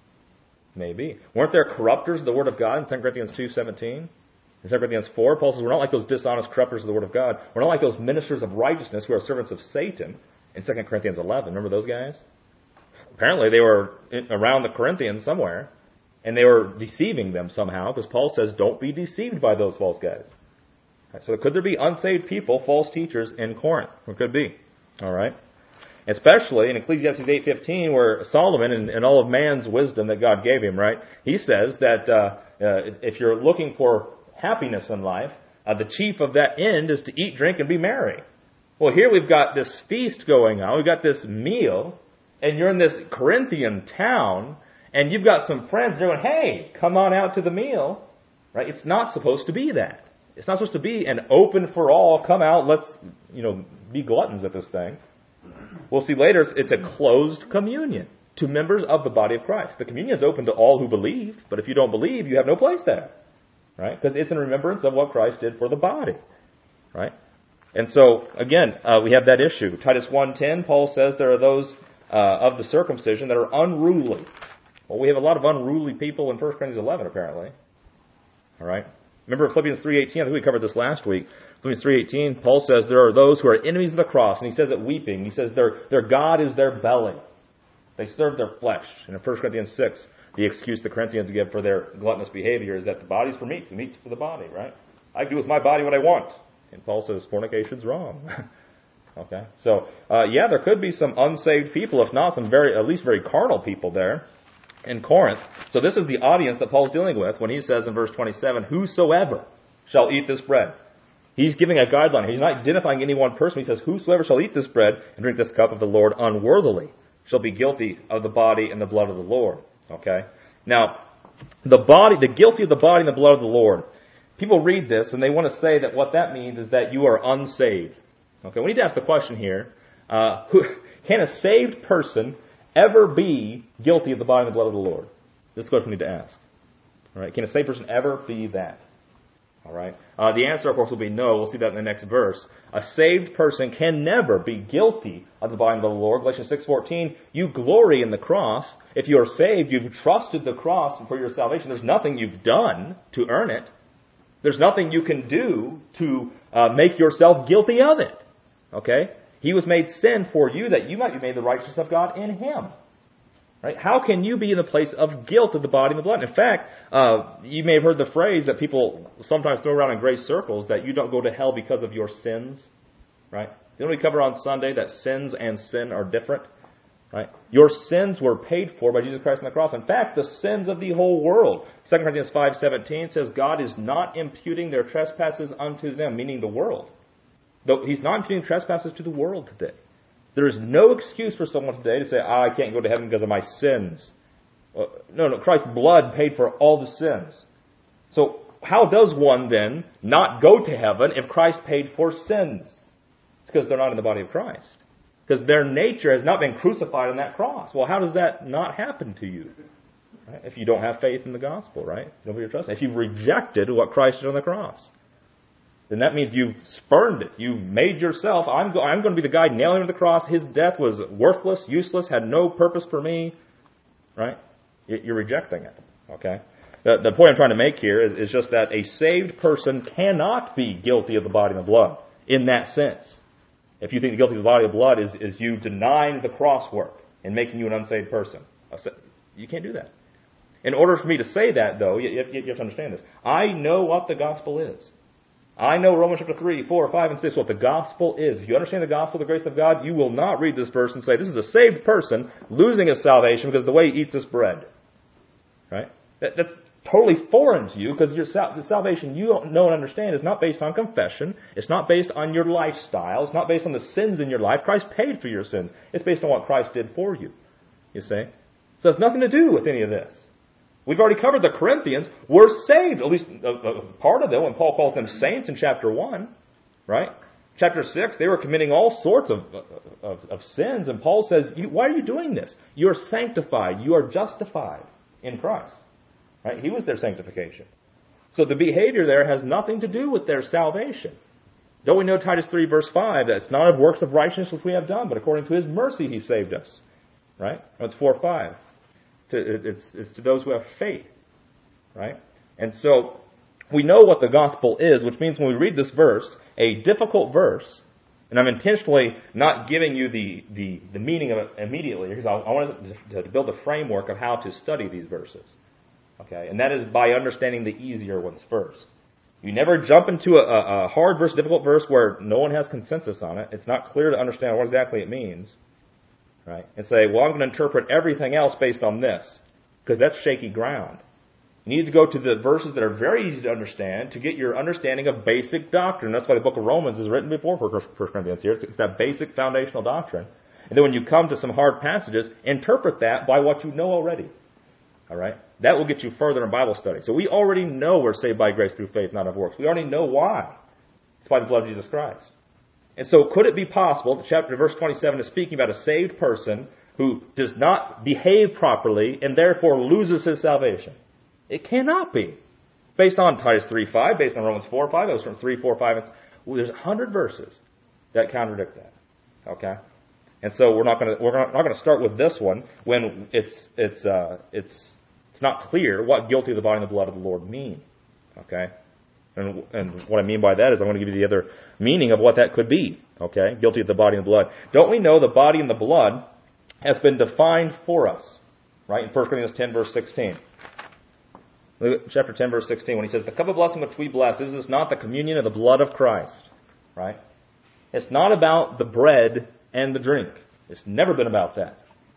Maybe. Weren't there corrupters of the Word of God in Second Corinthians two seventeen? In Second Corinthians four, Paul says we're not like those dishonest corrupters of the Word of God. We're not like those ministers of righteousness who are servants of Satan in Second Corinthians eleven. Remember those guys? Apparently they were around the Corinthians somewhere, and they were deceiving them somehow, because Paul says don't be deceived by those false guys. Right, so could there be unsaved people, false teachers in Corinth? Or could be. All right? Especially in Ecclesiastes eight fifteen, where Solomon, in, in all of man's wisdom that God gave him, right, he says that uh, uh, if you're looking for happiness in life, uh, the chief of that end is to eat, drink, and be merry. Well, here we've got this feast going on. We've got this meal, and you're in this Corinthian town, and you've got some friends that are going, hey, come on out to the meal. Right? It's not supposed to be that. It's not supposed to be an open for all, come out, let's, you know, be gluttons at this thing. We'll see later, it's, it's a closed communion to members of the body of Christ. The communion is open to all who believe, but if you don't believe, you have no place there. Right? Because it's in remembrance of what Christ did for the body. Right? And so, again, uh, we have that issue. Titus one ten, Paul says there are those uh, of the circumcision that are unruly. Well, we have a lot of unruly people in First Corinthians eleven, apparently. All right? Remember Philippians three eighteen, I think we covered this last week. Philippians three eighteen, Paul says there are those who are enemies of the cross, and he says it weeping. He says their, their God is their belly. They serve their flesh. And in First Corinthians six, the excuse the Corinthians give for their gluttonous behavior is that the body's for meat, the meat's for the body, right? I do with my body what I want. And Paul says fornication's wrong. Okay? So, uh, yeah, there could be some unsaved people, if not some very, at least very carnal people there in Corinth. So this is the audience that Paul's dealing with when he says in verse twenty-seven, whosoever shall eat this bread. He's giving a guideline. He's not identifying any one person. He says, whosoever shall eat this bread and drink this cup of the Lord unworthily shall be guilty of the body and the blood of the Lord. Okay? Now, the body, the guilty of the body and the blood of the Lord. People read this and they want to say that what that means is that you are unsaved. Okay, we need to ask the question here, uh, who, can a saved person ever be guilty of the body and the blood of the Lord? This is the question we need to ask. All right, can a saved person ever be that? All right. Uh, the answer, of course, will be no. We'll see that in the next verse. A saved person can never be guilty of the body and blood of the Lord. Galatians six fourteen, you glory in the cross. If you are saved, you've trusted the cross for your salvation. There's nothing you've done to earn it. There's nothing you can do to uh, make yourself guilty of it. Okay? He was made sin for you that you might be made the righteousness of God in Him. Right? How can you be in the place of guilt of the body and the blood? In fact, uh, you may have heard the phrase that people sometimes throw around in grace circles, that you don't go to hell because of your sins. Right? Didn't we cover on Sunday that sins and sin are different? Right? Your sins were paid for by Jesus Christ on the cross. In fact, the sins of the whole world. Second Corinthians five seventeen says God is not imputing their trespasses unto them, meaning the world. Though He's not imputing trespasses to the world today. There is no excuse for someone today to say, oh, I can't go to heaven because of my sins. Uh, no, no, Christ's blood paid for all the sins. So how does one then not go to heaven if Christ paid for sins? It's because they're not in the body of Christ. Because their nature has not been crucified on that cross. Well, how does that not happen to you? Right? If you don't have faith in the gospel, right? You don't put your trust. If you've rejected what Christ did on the cross, then that means you've spurned it. You've made yourself, I'm, go, I'm going to be the guy nailing him to the cross. His death was worthless, useless, had no purpose for me. Right? You're rejecting it. Okay? The, the point I'm trying to make here is, is just that a saved person cannot be guilty of the body and the blood in that sense. If you think the guilty of the body and blood is, is you denying the cross work and making you an unsaved person, you can't do that. In order for me to say that, though, you, you, you have to understand this. I know what the gospel is. I know Romans chapter three, four, five, and six, what the gospel is. If you understand the gospel, the grace of God, you will not read this verse and say, this is a saved person losing his salvation because of the way he eats this bread. Right? That, that's totally foreign to you because your sal- the salvation you don't know and understand is not based on confession. It's not based on your lifestyle. It's not based on the sins in your life. Christ paid for your sins. It's based on what Christ did for you. You see? So it's nothing to do with any of this. We've already covered the Corinthians were saved, at least a, a part of them, when Paul calls them saints in chapter one, right? Chapter six, they were committing all sorts of, of, of sins, and Paul says, you, why are you doing this? You are sanctified. You are justified in Christ. Right? He was their sanctification. So the behavior there has nothing to do with their salvation. Don't we know Titus three verse five, that it's not of works of righteousness which we have done, but according to His mercy He saved us. Right? That's four five. It's, it's to those who have faith, right? And so we know what the gospel is, which means when we read this verse, a difficult verse, and I'm intentionally not giving you the, the, the meaning of it immediately, because I, I want to, to build a framework of how to study these verses, okay? And that is by understanding the easier ones first. You never jump into a, a hard verse, difficult verse where no one has consensus on it. It's not clear to understand what exactly it means. Right? And say, well, I'm going to interpret everything else based on this, because that's shaky ground. You need to go to the verses that are very easy to understand to get your understanding of basic doctrine. That's why the book of Romans is written before First Corinthians here. It's, it's that basic foundational doctrine. And then when you come to some hard passages, interpret that by what you know already. All right? That will get you further in Bible study. So we already know we're saved by grace through faith, not of works. We already know why. It's by the blood of Jesus Christ. And so could it be possible that chapter verse twenty-seven is speaking about a saved person who does not behave properly and therefore loses his salvation? It cannot be. Based on Titus three five, based on Romans four five, those from three, four, five, and well, there's a hundred verses that contradict that. Okay? And so we're not going to we're not going to start with this one when it's it's uh, it's it's not clear what guilty of the body and the blood of the Lord mean. Okay? And, and what I mean by that is I want to give you the other meaning of what that could be. Okay? Guilty of the body and the blood. Don't we know the body and the blood has been defined for us? Right? In First Corinthians ten, verse sixteen. Look at chapter ten, verse sixteen, when he says, the cup of blessing which we bless, is this not the communion of the blood of Christ? Right? It's not about the bread and the drink. It's never been about that.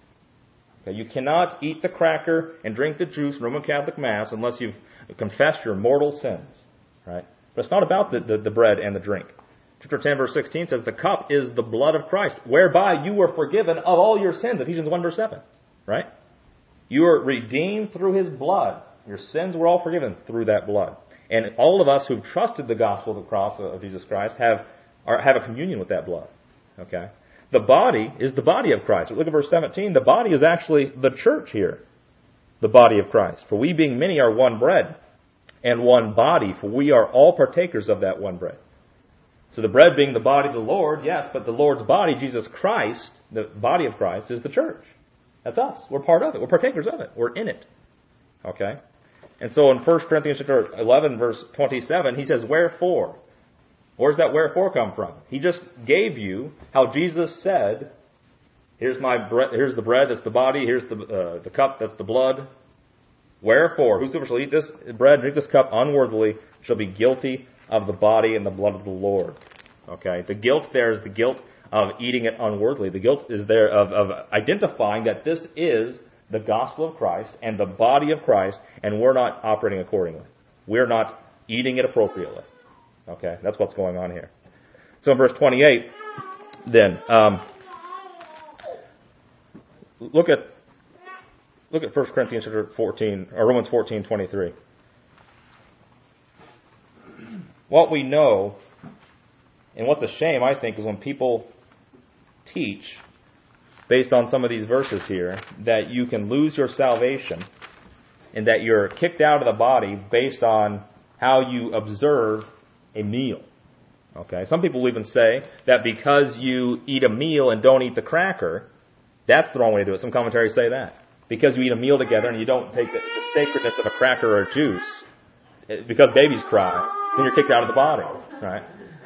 Okay? You cannot eat the cracker and drink the juice in Roman Catholic Mass unless you've confessed your mortal sins. Right? But it's not about the, the, the bread and the drink. Chapter ten, verse sixteen says, the cup is the blood of Christ, whereby you were forgiven of all your sins. Ephesians one, verse seven. Right? You were redeemed through His blood. Your sins were all forgiven through that blood. And all of us who've trusted the gospel of the cross of Jesus Christ have, are, have a communion with that blood. Okay? The body is the body of Christ. Look at verse seventeen. The body is actually the church here. The body of Christ. For we being many are one bread and one body, for we are all partakers of that one bread. So the bread being the body of the Lord, yes, but the Lord's body, Jesus Christ, the body of Christ, is the church. That's us. We're part of it. We're partakers of it. We're in it. Okay? And so in First Corinthians chapter eleven, verse twenty-seven, he says, wherefore? Where's that wherefore come from? He just gave you how Jesus said, here's my bread, here's the bread, that's the body, here's the uh, the cup, that's the blood. Wherefore, whosoever shall eat this bread, drink this cup unworthily, shall be guilty of the body and the blood of the Lord. Okay? The guilt there is the guilt of eating it unworthily. The guilt is there of, of identifying that this is the gospel of Christ and the body of Christ, and we're not operating accordingly. We're not eating it appropriately. Okay? That's what's going on here. So in verse twenty-eight, then, um, look at look at First Corinthians chapter fourteen, or Romans fourteen, twenty-three. What we know, and what's a shame, I think, is when people teach, based on some of these verses here, that you can lose your salvation and that you're kicked out of the body based on how you observe a meal. Okay? Some people will even say that because you eat a meal and don't eat the cracker, that's the wrong way to do it. Some commentaries say that. Because you eat a meal together and you don't take the, the sacredness of a cracker or a juice, because babies cry, then you're kicked out of the body. Right?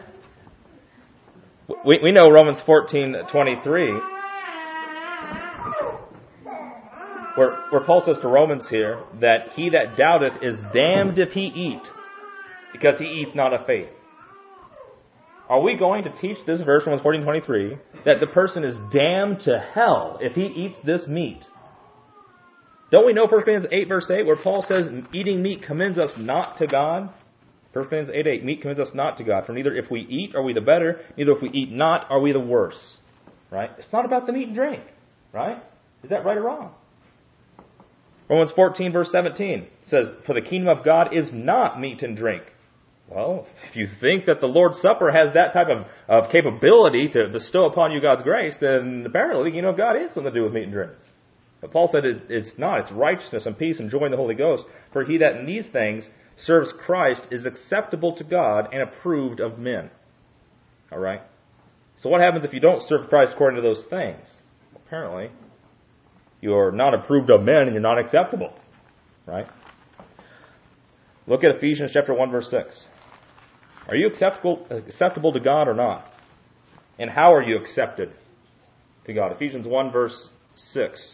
We, we know Romans fourteen, twenty-three, where, where Paul says to Romans here that he that doubteth is damned if he eat, because he eats not of faith. Are we going to teach this verse, Romans fourteen, twenty-three, that the person is damned to hell if he eats this meat? Don't we know First Corinthians eight, verse eight, where Paul says, eating meat commends us not to God? First Corinthians eight, eight, meat commends us not to God. For neither if we eat are we the better, neither if we eat not are we the worse. Right? It's not about the meat and drink. Right? Is that right or wrong? Romans fourteen, verse seventeen says, for the kingdom of God is not meat and drink. Well, if you think that the Lord's Supper has that type of, of capability to bestow upon you God's grace, then apparently the kingdom of God is something to do with meat and drink. But Paul said it's, it's not. It's righteousness and peace and joy in the Holy Ghost. For he that in these things serves Christ is acceptable to God and approved of men. All right? So what happens if you don't serve Christ according to those things? Apparently, you're not approved of men and you're not acceptable. Right? Look at Ephesians chapter one, verse six. Are you acceptable, acceptable to God or not? And how are you accepted to God? Ephesians one, verse six.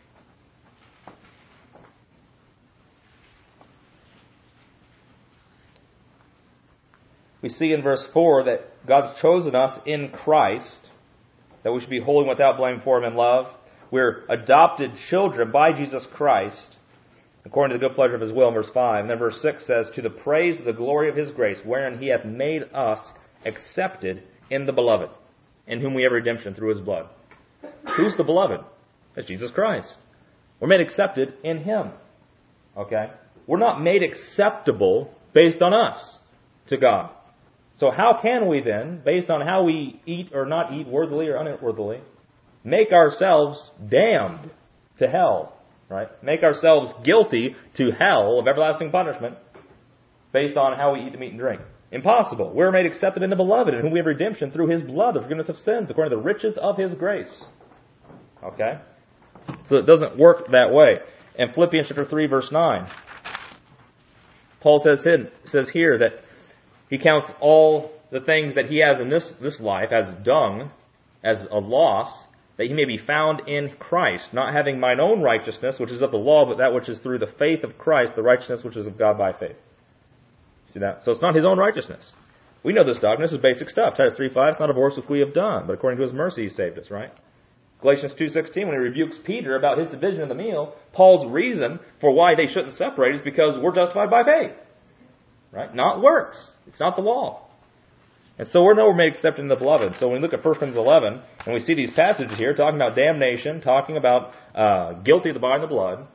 We see in verse four that God's chosen us in Christ, that we should be holy and without blame for Him in love. We're adopted children by Jesus Christ, according to the good pleasure of His will, in verse five. And then verse six says, to the praise of the glory of His grace, wherein He hath made us accepted in the beloved, in whom we have redemption through His blood. Who's the beloved? That's Jesus Christ. We're made accepted in Him. Okay? We're not made acceptable based on us to God. So how can we then, based on how we eat or not eat, worthily or unworthily, make ourselves damned to hell? Right? Make ourselves guilty to hell of everlasting punishment based on how we eat the meat and drink. Impossible. We're made accepted in the beloved, in whom we have redemption through His blood, the forgiveness of sins, according to the riches of His grace. Okay? So it doesn't work that way. In Philippians chapter three, verse nine, Paul says, says here that he counts all the things that he has in this, this life as dung, as a loss, that he may be found in Christ, not having mine own righteousness, which is of the law, but that which is through the faith of Christ, the righteousness which is of God by faith. See that? So it's not his own righteousness. We know this doctrine. This is basic stuff. Titus three five, it's not of works which we have done, but according to His mercy He saved us, right? Galatians two sixteen, when he rebukes Peter about his division of the meal, Paul's reason for why they shouldn't separate is because we're justified by faith. Right? Not works. It's not the law. And so we're no made accepted in the beloved. So when we look at First Corinthians eleven, and we see these passages here talking about damnation, talking about uh, guilty of the body and the blood,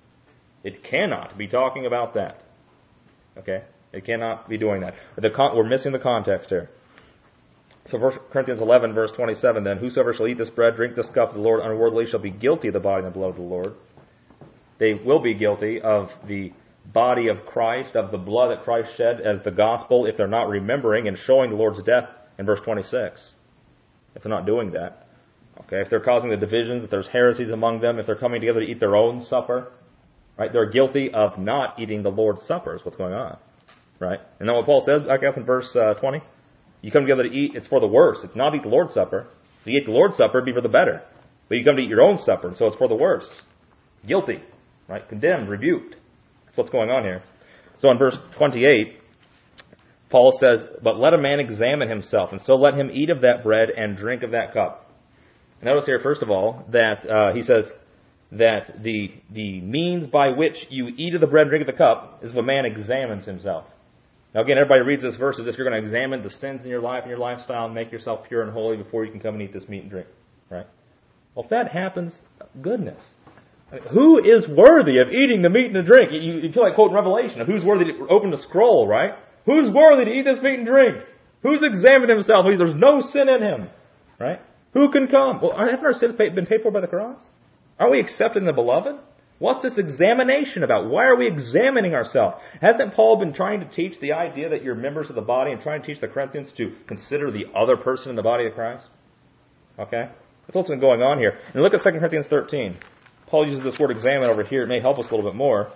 it cannot be talking about that. Okay? It cannot be doing that. The con- we're missing the context here. So First Corinthians eleven, verse twenty-seven then, whosoever shall eat this bread, drink this cup of the Lord unworthily shall be guilty of the body and the blood of the Lord. They will be guilty of the body of Christ, of the blood that Christ shed as the gospel, if they're not remembering and showing the Lord's death in verse twenty-six. If they're not doing that. Okay, if they're causing the divisions, if there's heresies among them, if they're coming together to eat their own supper, right, they're guilty of not eating the Lord's supper is what's going on. Right? And then what Paul says back up in verse uh, twenty, you come together to eat, it's for the worse. It's not eat the Lord's supper. If you eat the Lord's supper, it'd be for the better. But you come to eat your own supper, so it's for the worse. Guilty. Right? Condemned, rebuked. That's what's going on here. So in verse twenty-eight, Paul says, but let a man examine himself, and so let him eat of that bread and drink of that cup. And notice here, first of all, that uh, he says that the the means by which you eat of the bread and drink of the cup is if a man examines himself. Now again, everybody reads this verse as if you're going to examine the sins in your life and your lifestyle and make yourself pure and holy before you can come and eat this meat and drink. Right? Well, if that happens, goodness. I mean, who is worthy of eating the meat and the drink? You, you feel like quoting Revelation of who's worthy to open the scroll, right? Who's worthy to eat this meat and drink? Who's examined himself? There's no sin in him. Right? Who can come? Well, haven't our sins been paid for by the cross? Aren't we accepted in the beloved? What's this examination about? Why are we examining ourselves? Hasn't Paul been trying to teach the idea that you're members of the body and trying to teach the Corinthians to consider the other person in the body of Christ? Okay? That's what's been going on here. And look at Second Corinthians thirteen. Paul uses this word examine over here. It may help us a little bit more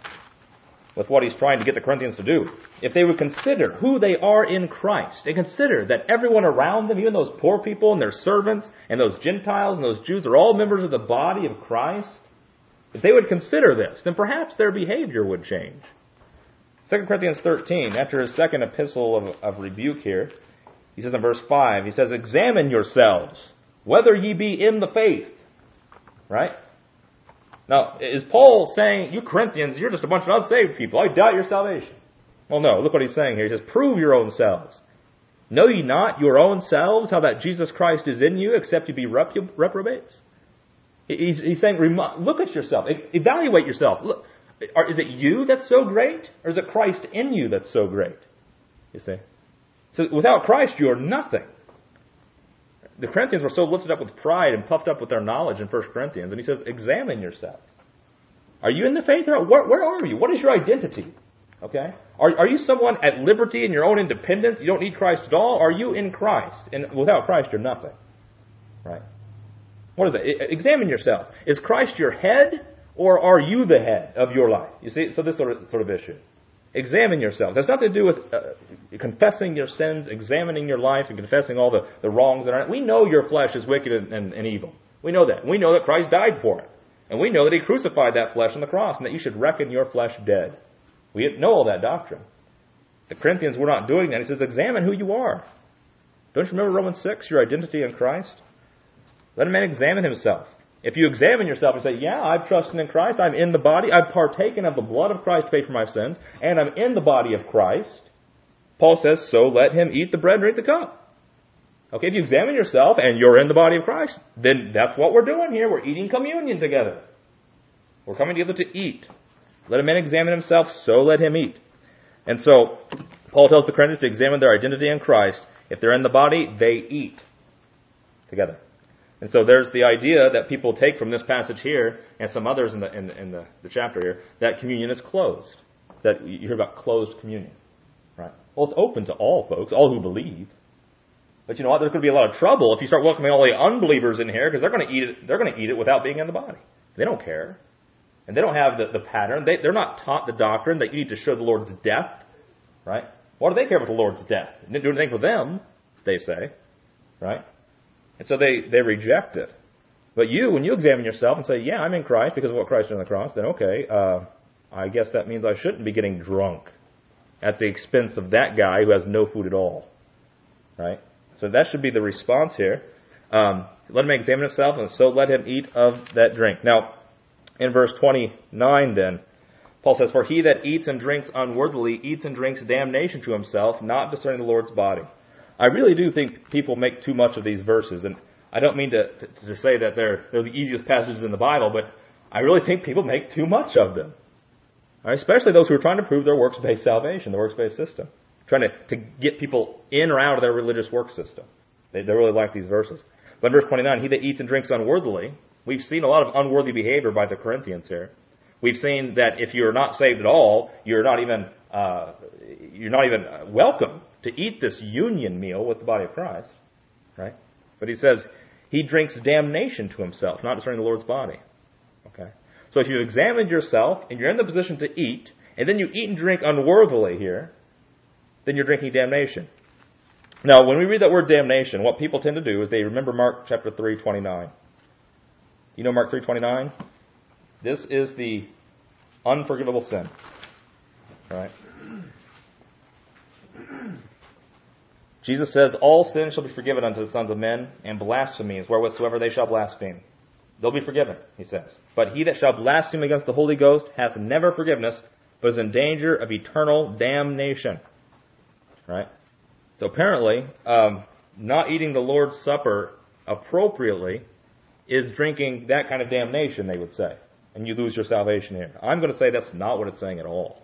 with what he's trying to get the Corinthians to do. If they would consider who they are in Christ, they consider that everyone around them, even those poor people and their servants and those Gentiles and those Jews are all members of the body of Christ, if they would consider this, then perhaps their behavior would change. Second Corinthians thirteen, after his second epistle of, of rebuke here, he says in verse five, he says, examine yourselves, whether ye be in the faith. Right? Now, is Paul saying, you Corinthians, you're just a bunch of unsaved people, I doubt your salvation? Well, no, look what he's saying here. He says, prove your own selves. Know ye not your own selves, how that Jesus Christ is in you, except you be repro- reprobates? He's, he's saying, look at yourself. Evaluate yourself. Look, is it you that's so great? Or is it Christ in you that's so great? You see? So without Christ, you are nothing. The Corinthians were so lifted up with pride and puffed up with their knowledge in First Corinthians. And he says, examine yourself. Are you in the faith? Or where, where are you? What is your identity? Okay? Are, are you someone at liberty in your own independence? You don't need Christ at all? Are you in Christ? And without Christ, you're nothing. Right? What is it? Examine yourself. Is Christ your head, or are you the head of your life? You see, so this sort of, sort of issue. Examine yourselves. It has nothing to do with uh, confessing your sins, examining your life, and confessing all the, the wrongs that are in it. We know your flesh is wicked and, and, and evil. We know that. We know that Christ died for it. And we know that He crucified that flesh on the cross, and that you should reckon your flesh dead. We know all that doctrine. The Corinthians were not doing that. He says, examine who you are. Don't you remember Romans six, your identity in Christ? Let a man examine himself. If you examine yourself and say, yeah, I've trusted in Christ, I'm in the body, I've partaken of the blood of Christ to pay for my sins, and I'm in the body of Christ, Paul says, so let him eat the bread and drink the cup. Okay, if you examine yourself and you're in the body of Christ, then that's what we're doing here. We're eating communion together. We're coming together to eat. Let a man examine himself, so let him eat. And so, Paul tells the Corinthians to examine their identity in Christ. If they're in the body, they eat together. And so there's the idea that people take from this passage here, and some others in the in, in the, the chapter here, that communion is closed. That you hear about closed communion. Right? Well, it's open to all folks, all who believe. But you know what? There's going to be a lot of trouble if you start welcoming all the unbelievers in here, because they're going to eat it. They're going to eat it without being in the body. They don't care, and they don't have the, the pattern. They, they're not taught the doctrine that you need to show the Lord's death. Right? Why do they care about the Lord's death? It didn't do anything for them, they say. Right? And so they, they reject it. But you, when you examine yourself and say, yeah, I'm in Christ because of what Christ did on the cross, then okay, uh, I guess that means I shouldn't be getting drunk at the expense of that guy who has no food at all. Right? So that should be the response here. Um, let him examine himself, and so let him eat of that drink. Now, in verse twenty-nine then, Paul says, "For he that eats and drinks unworthily eats and drinks damnation to himself, not discerning the Lord's body." I really do think people make too much of these verses, and I don't mean to, to, to say that they're, they're the easiest passages in the Bible, but I really think people make too much of them. All right, especially those who are trying to prove their works-based salvation, the works-based system. Trying to, to get people in or out of their religious work system. They, they really like these verses. But in verse twenty-nine, he that eats and drinks unworthily, we've seen a lot of unworthy behavior by the Corinthians here. We've seen that if you're not saved at all, you're not even uh, you're not even welcome to eat this union meal with the body of Christ, right? But he says he drinks damnation to himself, not discerning the Lord's body. Okay, so if you've examined yourself and you're in the position to eat, and then you eat and drink unworthily here, then you're drinking damnation. Now, when we read that word damnation, what people tend to do is they remember Mark chapter three twenty-nine. You know Mark three twenty-nine? This is the unforgivable sin. All right. Jesus says, "All sin shall be forgiven unto the sons of men, and blasphemies wherewithsoever they shall blaspheme. They'll be forgiven," he says. "But he that shall blaspheme against the Holy Ghost hath never forgiveness, but is in danger of eternal damnation." Right? So apparently, um, not eating the Lord's Supper appropriately is drinking that kind of damnation, they would say. And you lose your salvation here. I'm going to say that's not what it's saying at all.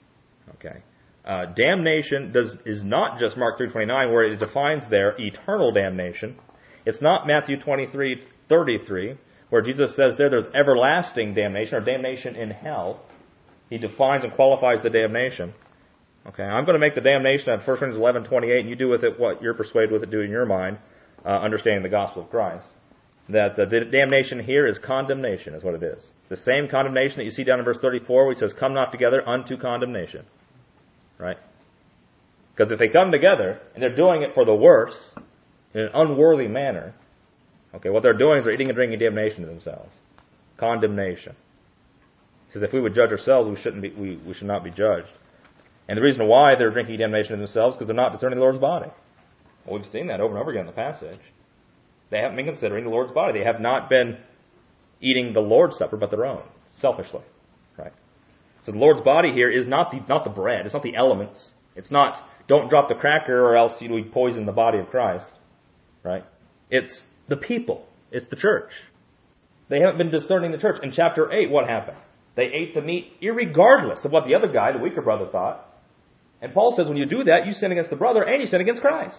Okay. Uh, damnation does is not just Mark three twenty-nine, where it defines their eternal damnation. It's not Matthew twenty-three thirty-three, where Jesus says there there's everlasting damnation, or damnation in hell. He defines and qualifies the damnation. Okay, I'm going to make the damnation at First Corinthians eleven twenty-eight, and you do with it what you're persuaded with it do in your mind, uh, understanding the gospel of Christ. That the damnation here is condemnation, is what it is. The same condemnation that you see down in verse thirty-four, where he says, "Come not together unto condemnation." Right? Because if they come together, and they're doing it for the worse, in an unworthy manner, okay, what they're doing is they're eating and drinking damnation to themselves. Condemnation. Because if we would judge ourselves, we shouldn't be, we, we should not be judged. And the reason why they're drinking damnation to themselves is because they're not discerning the Lord's body. Well, we've seen that over and over again in the passage. They haven't been considering the Lord's body. They have not been eating the Lord's Supper, but their own, selfishly. Right? So the Lord's body here is not the not the bread. It's not the elements. It's not, don't drop the cracker or else you will poison the body of Christ. Right? It's the people. It's the church. They haven't been discerning the church. In chapter eight, what happened? They ate the meat irregardless of what the other guy, the weaker brother, thought. And Paul says when you do that, you sin against the brother and you sin against Christ.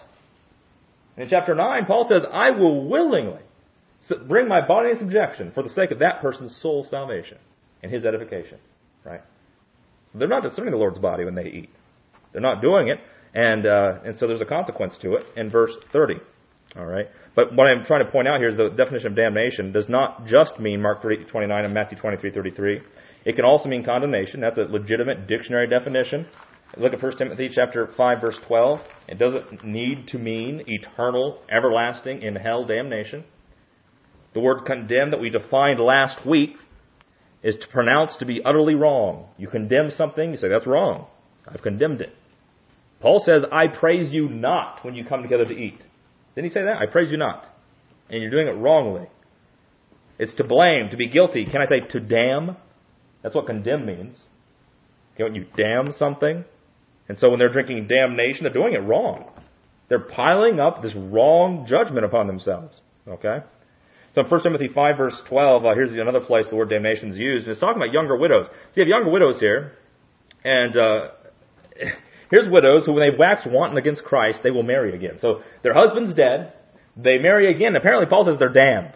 And in chapter nine, Paul says, "I will willingly bring my body in subjection for the sake of that person's soul salvation and his edification." Right? So they're not discerning the Lord's body when they eat. They're not doing it, and uh, and so there's a consequence to it in verse thirty. All right. But what I'm trying to point out here is the definition of damnation does not just mean Mark three twenty-nine and Matthew twenty-three thirty-three. It can also mean condemnation. That's a legitimate dictionary definition. Look at First Timothy chapter five, verse twelve. It doesn't need to mean eternal, everlasting, in hell damnation. The word condemn that we defined last week is to pronounce to be utterly wrong. You condemn something, you say, that's wrong. I've condemned it. Paul says, "I praise you not when you come together to eat." Didn't he say that? I praise you not. And you're doing it wrongly. It's to blame, to be guilty. Can I say to damn? That's what condemn means. Okay, when you damn something. And so when they're drinking damnation, they're doing it wrong. They're piling up this wrong judgment upon themselves. Okay? So in First Timothy five, verse twelve, uh, here's another place the word damnation is used. And it's talking about younger widows. So you have younger widows here. And uh, here's widows who, when they wax wanton against Christ, they will marry again. So their husband's dead. They marry again. Apparently Paul says they're damned.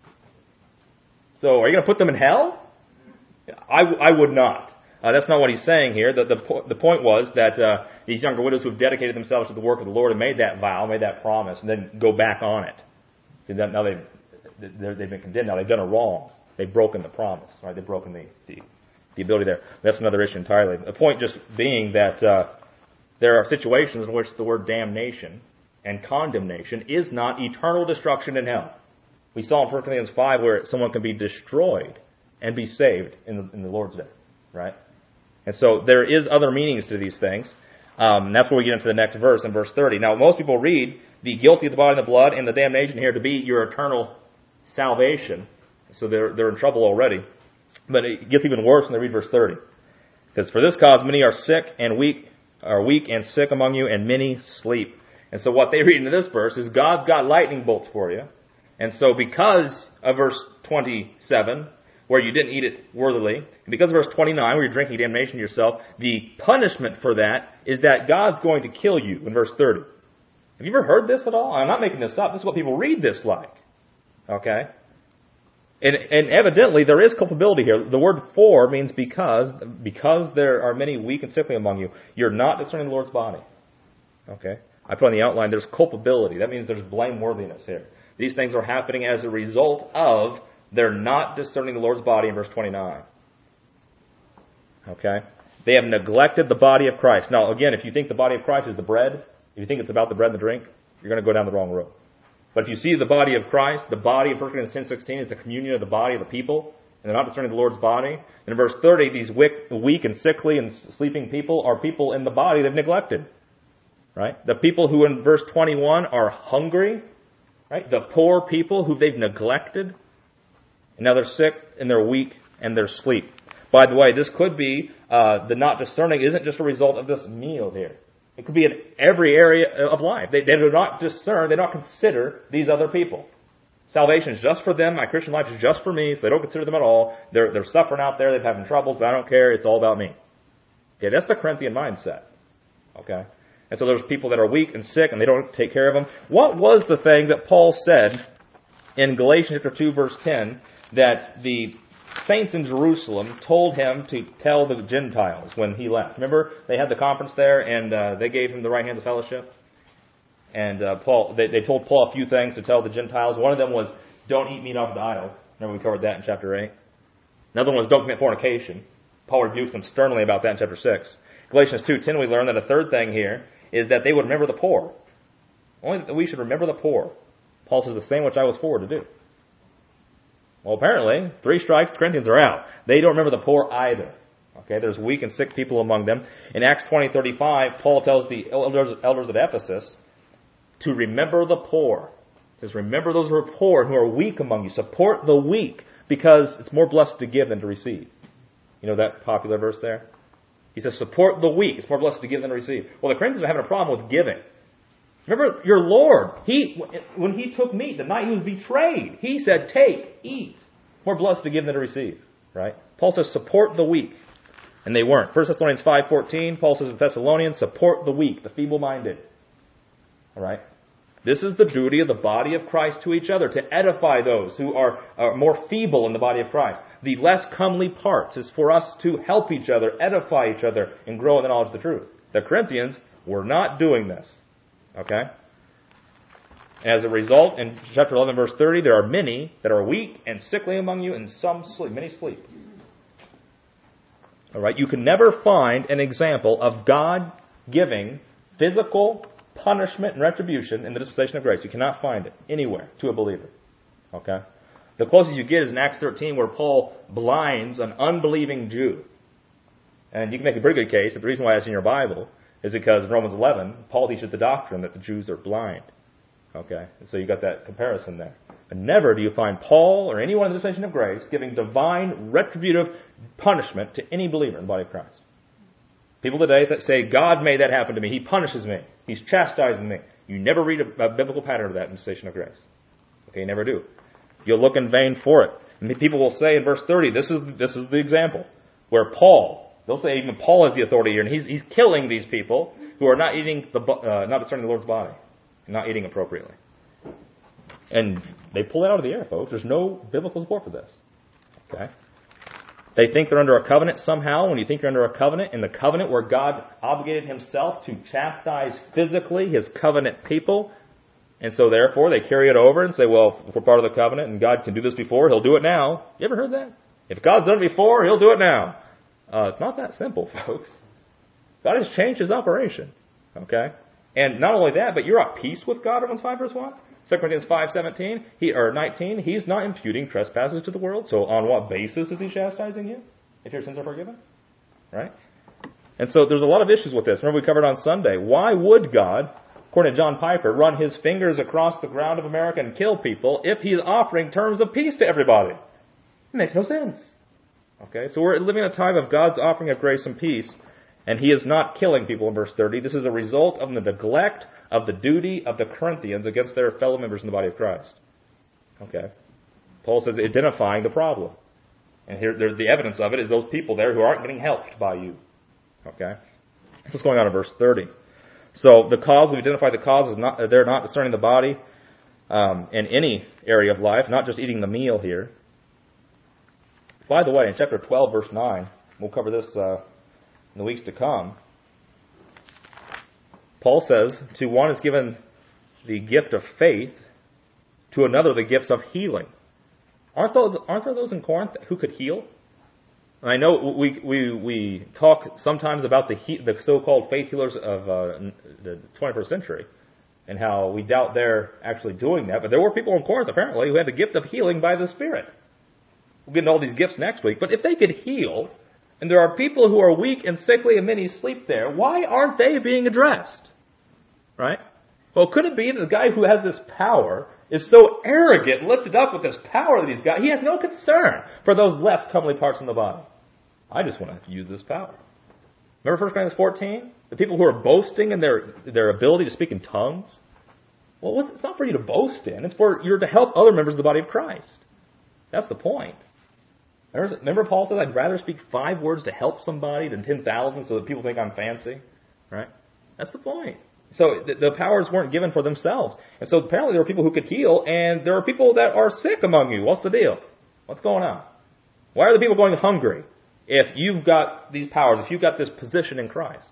So are you going to put them in hell? I, I would not. Uh, that's not what he's saying here. The, the, the point was that uh, these younger widows who have dedicated themselves to the work of the Lord and made that vow, made that promise, and then go back on it. See, that now they've, they've been condemned. Now they've done a wrong. They've broken the promise. Right? They've broken the, the, the ability there. That's another issue entirely. The point just being that uh, there are situations in which the word damnation and condemnation is not eternal destruction in hell. We saw in First Corinthians five where someone can be destroyed and be saved in the, in the Lord's day. Right? And so there is other meanings to these things. Um, and that's where we get into the next verse in verse thirty. Now, most people read the guilty of the body and the blood and the damnation here to be your eternal salvation. So they're they're in trouble already. But it gets even worse when they read verse thirty. Because for this cause many are sick and weak, are weak and sick among you, and many sleep. And so what they read into this verse is God's got lightning bolts for you. And so because of verse twenty-seven, where you didn't eat it worthily, and because of verse twenty-nine, where you're drinking damnation to yourself, the punishment for that is that God's going to kill you in verse thirty. Have you ever heard this at all? I'm not making this up. This is what people read this like. Okay? And, and evidently there is culpability here. The word for means because, because there are many weak and sickly among you, you're not discerning the Lord's body. Okay? I put on the outline, there's culpability. That means there's blameworthiness here. These things are happening as a result of they're not discerning the Lord's body in verse twenty-nine. Okay? They have neglected the body of Christ. Now, again, if you think the body of Christ is the bread, if you think it's about the bread and the drink, you're going to go down the wrong road. But if you see the body of Christ, the body of First Corinthians ten sixteen is the communion of the body of the people, and they're not discerning the Lord's body. And in verse thirty, these weak and sickly and sleeping people are people in the body they've neglected. Right? The people who in verse twenty-one are hungry, right? The poor people who they've neglected, and now they're sick and they're weak and they're asleep. By the way, this could be, uh, the not discerning isn't just a result of this meal here. It could be in every area of life. They, they do not discern, they do not consider these other people. Salvation is just for them. My Christian life is just for me, so they don't consider them at all. They're, they're suffering out there, they're having troubles, but I don't care. It's all about me. Okay, that's the Corinthian mindset. Okay? And so there's people that are weak and sick, and they don't take care of them. What was the thing that Paul said in Galatians chapter two, verse ten, that the saints in Jerusalem told him to tell the Gentiles when he left? Remember, they had the conference there, and uh, they gave him the right hands of fellowship. And uh, Paul, they, they told Paul a few things to tell the Gentiles. One of them was, don't eat meat off the idols. Remember, we covered that in chapter eight. Another one was, don't commit fornication. Paul rebukes them sternly about that in chapter six. Galatians two ten, we learn that a third thing here is that they would remember the poor. Only that we should remember the poor. Paul says the same which I was forward to do. Well, apparently, three strikes, the Corinthians are out. They don't remember the poor either. Okay, there's weak and sick people among them. In Acts twenty thirty-five, Paul tells the elders, elders at Ephesus to remember the poor. He says, remember those who are poor and who are weak among you. Support the weak, because it's more blessed to give than to receive. You know that popular verse there? He says, support the weak. It's more blessed to give than to receive. Well, the Corinthians are having a problem with giving. Remember, your Lord, He, when He took meat, the night He was betrayed, He said, take, eat. More blessed to give than to receive. Right? Paul says, support the weak. And they weren't. First Thessalonians five fourteen, Paul says to the Thessalonians, support the weak, the feeble-minded. All right? This is the duty of the body of Christ to each other, to edify those who are, are more feeble in the body of Christ. The less comely parts is for us to help each other, edify each other, and grow in the knowledge of the truth. The Corinthians were not doing this. Okay? As a result, in chapter eleven, verse thirty, there are many that are weak and sickly among you, and some sleep. Many sleep. All right? You can never find an example of God giving physical punishment and retribution in the dispensation of grace. You cannot find it anywhere to a believer. Okay? The closest you get is in Acts thirteen, where Paul blinds an unbelieving Jew. And you can make a pretty good case that the reason why it's in your Bible is because in Romans eleven, Paul teaches the doctrine that the Jews are blind. Okay? And so you got that comparison there. But never do you find Paul or anyone in the dispensation of grace giving divine retributive punishment to any believer in the body of Christ. People today that say, God made that happen to me. He punishes me. He's chastising me. You never read a, a biblical pattern of that in the dispensation of grace. Okay, you never do. You'll look in vain for it. And people will say in verse thirty, this is this is the example, where Paul, they'll say even Paul has the authority here, and he's he's killing these people who are not eating the uh, not discerning the Lord's body, and not eating appropriately. And they pull it out of the air, folks. There's no biblical support for this. Okay. They think they're under a covenant somehow. When you think you're under a covenant, in the covenant where God obligated Himself to chastise physically His covenant people, and so therefore they carry it over and say, well, if we're part of the covenant and God can do this before, He'll do it now. You ever heard that? If God's done it before, He'll do it now. Uh, it's not that simple, folks. God has changed His operation. Okay? And not only that, but you're at peace with God, Romans five verse one. Second Corinthians five seventeen, he, or nineteen, He's not imputing trespasses to the world. So on what basis is He chastising you? If your sins are forgiven? Right? And so there's a lot of issues with this. Remember we covered on Sunday. Why would God, according to John Piper, run His fingers across the ground of America and kill people if He's offering terms of peace to everybody? It makes no sense. Okay, so we're living in a time of God's offering of grace and peace, and He is not killing people in verse thirty. This is a result of the neglect of the duty of the Corinthians against their fellow members in the body of Christ. Okay, Paul says identifying the problem. And here, there's the evidence of it is those people there who aren't getting helped by you. Okay, that's what's going on in verse thirty. So the cause, we've identified the cause is not, they're not discerning the body um, in any area of life, not just eating the meal here. By the way, in chapter twelve, verse nine, we'll cover this uh, in the weeks to come, Paul says, to one is given the gift of faith, to another the gifts of healing. Aren't those, aren't there those in Corinth who could heal? And I know we we we talk sometimes about the he, the so-called faith healers of uh, the twenty-first century, and how we doubt they're actually doing that. But there were people in Corinth apparently who had the gift of healing by the Spirit. We'll get into all these gifts next week. But if they could heal, and there are people who are weak and sickly and many sleep there, why aren't they being addressed? Right? Well, could it be that the guy who has this power is so arrogant, lifted up with this power that he's got, he has no concern for those less comely parts in the body? I just want to use this power. Remember First Corinthians fourteen? The people who are boasting in their, their ability to speak in tongues? Well, it's not for you to boast in. It's for you're to help other members of the body of Christ. That's the point. Remember Paul says, I'd rather speak five words to help somebody than ten thousand so that people think I'm fancy? Right? That's the point. So the, the powers weren't given for themselves. And so apparently there are people who could heal, and there are people that are sick among you. What's the deal? What's going on? Why are the people going hungry if you've got these powers, if you've got this position in Christ?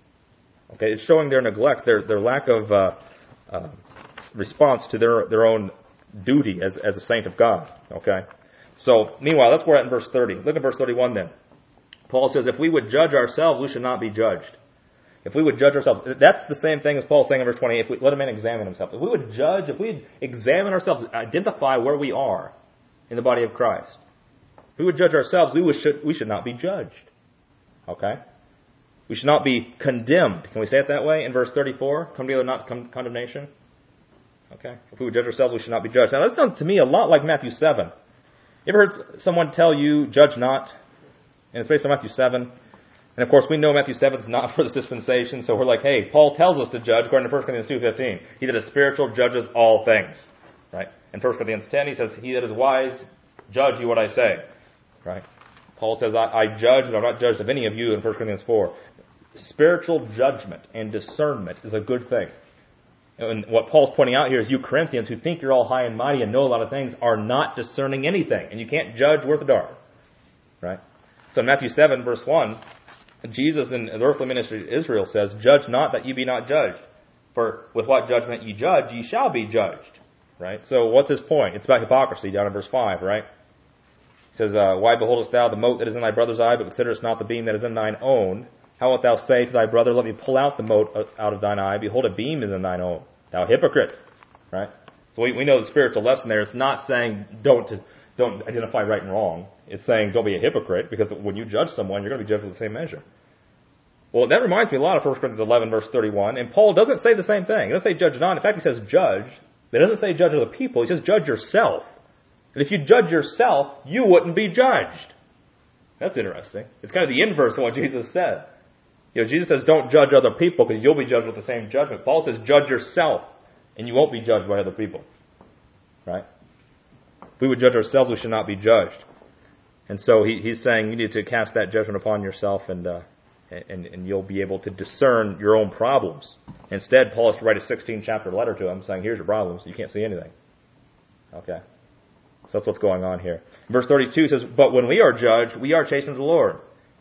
Okay, it's showing their neglect, their their lack of uh, uh, response to their their own duty as, as a saint of God. Okay? So, meanwhile, that's where we're at in verse thirty. Look at verse thirty-one then. Paul says, if we would judge ourselves, we should not be judged. If we would judge ourselves, that's the same thing as Paul saying in verse twenty, if we let a man examine himself. If we would judge, if we examine ourselves, identify where we are in the body of Christ, if we would judge ourselves, we, would, should, we should not be judged. Okay? We should not be condemned. Can we say it that way in verse thirty-four? Come together, not con- condemnation. Okay? If we would judge ourselves, we should not be judged. Now, that sounds to me a lot like Matthew seven. You ever heard someone tell you, judge not? And it's based on Matthew seven. And of course, we know Matthew seven is not for this dispensation, so we're like, hey, Paul tells us to judge according to First Corinthians two fifteen. He that is spiritual judges all things. Right? In First Corinthians ten, he says, he that is wise, judge you what I say. Right? Paul says, I, I judge, but I'm not judged of any of you in First Corinthians four. Spiritual judgment and discernment is a good thing. And what Paul's pointing out here is you Corinthians who think you're all high and mighty and know a lot of things are not discerning anything. And you can't judge worth a darn. Right? So in Matthew seven, verse one, Jesus in the earthly ministry of Israel says, judge not that ye be not judged. For with what judgment ye judge, ye shall be judged. Right? So what's his point? It's about hypocrisy down in verse five, right? He says, uh, why beholdest thou the mote that is in thy brother's eye, but considerest not the beam that is in thine own? How wilt thou say to thy brother, let me pull out the mote out of thine eye? Behold, a beam is in thine own. Thou hypocrite. Right? So we, we know the spiritual lesson there. It's not saying don't don't identify right and wrong. It's saying don't be a hypocrite, because when you judge someone, you're going to be judged with the same measure. Well, that reminds me a lot of First Corinthians eleven, verse thirty-one. And Paul doesn't say the same thing. He doesn't say judge not. In fact, he says judge. But he doesn't say judge other people. He says judge yourself. And if you judge yourself, you wouldn't be judged. That's interesting. It's kind of the inverse of what Jesus said. You know, Jesus says don't judge other people because you'll be judged with the same judgment. Paul says judge yourself and you won't be judged by other people. Right? If we would judge ourselves, we should not be judged. And so he, he's saying you need to cast that judgment upon yourself and, uh, and and you'll be able to discern your own problems. Instead, Paul has to write a sixteen-chapter letter to him saying, here's your problems. You can't see anything. Okay? So that's what's going on here. Verse thirty-two says, but when we are judged, we are chastened of the Lord.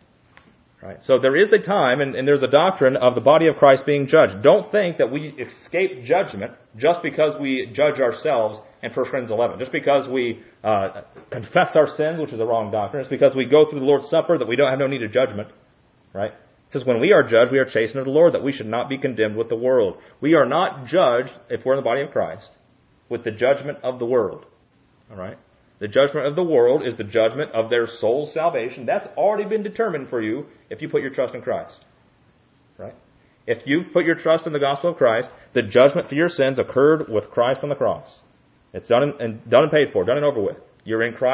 Right? So there is a time, and, and there's a doctrine of the body of Christ being judged. Don't think that we escape judgment just because we judge ourselves in First Corinthians eleven. Just because we uh, confess our sins, which is a wrong doctrine. It's because we go through the Lord's Supper that we don't have no need of judgment. Right? It says, when we are judged, we are chastened of the Lord, that we should not be condemned with the world. We are not judged, if we're in the body of Christ, with the judgment of the world. All right? The judgment of the world is the judgment of their soul's salvation. That's already been determined for you if you put your trust in Christ. Right? If you put your trust in the gospel of Christ, the judgment for your sins occurred with Christ on the cross. It's done and, and done and paid for, done and over with. You're in Christ.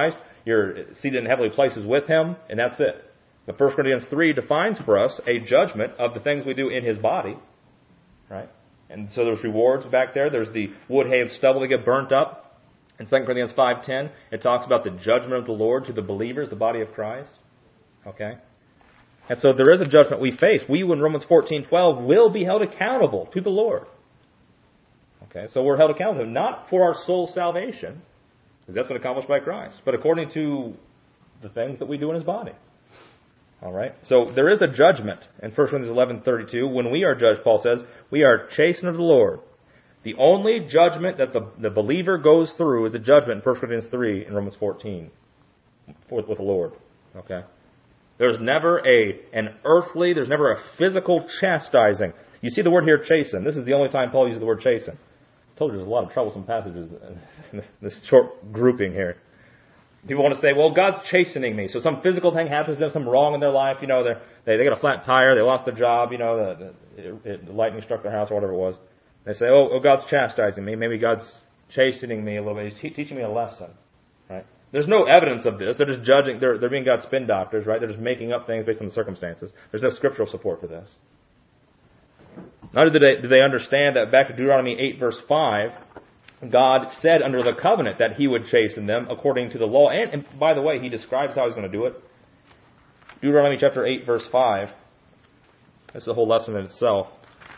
you're seated in heavenly places with Him, and that's it. But First Corinthians three defines for us a judgment of the things we do in His body, right? And so there's rewards back there. There's the wood, hay, and stubble that get burnt up. In Second Corinthians five ten, it talks about the judgment of the Lord to the believers, the body of Christ. Okay? And so there is a judgment we face. We, in Romans fourteen twelve, will be held accountable to the Lord. Okay? So we're held accountable to Him, not for our soul salvation, because that's been accomplished by Christ, but according to the things that we do in His body. All right? So there is a judgment in First Corinthians eleven thirty-two. When we are judged, Paul says, we are chastened of the Lord. The only judgment that the, the believer goes through is the judgment in First Corinthians three and Romans fourteen with, with the Lord. Okay? There's never a an earthly, there's never a physical chastising. You see the word here, chasten. This is the only time Paul uses the word chasten. I told you there's a lot of troublesome passages in this, this short grouping here. People want to say, well, God's chastening me. So some physical thing happens to them, some wrong in their life. You know, they they got a flat tire, they lost their job, you know, the, the, it, the lightning struck their house or whatever it was. They say, oh, oh, God's chastising me. Maybe God's chastening me a little bit. He's te- teaching me a lesson, right? There's no evidence of this. They're just judging. They're, they're being God's spin doctors, right? They're just making up things based on the circumstances. There's no scriptural support for this. Neither do they, do they understand that back to Deuteronomy eight, verse five, God said under the covenant that He would chasten them according to the law. And, and by the way, He describes how He's going to do it. Deuteronomy chapter eight, verse five. That's the whole lesson in itself.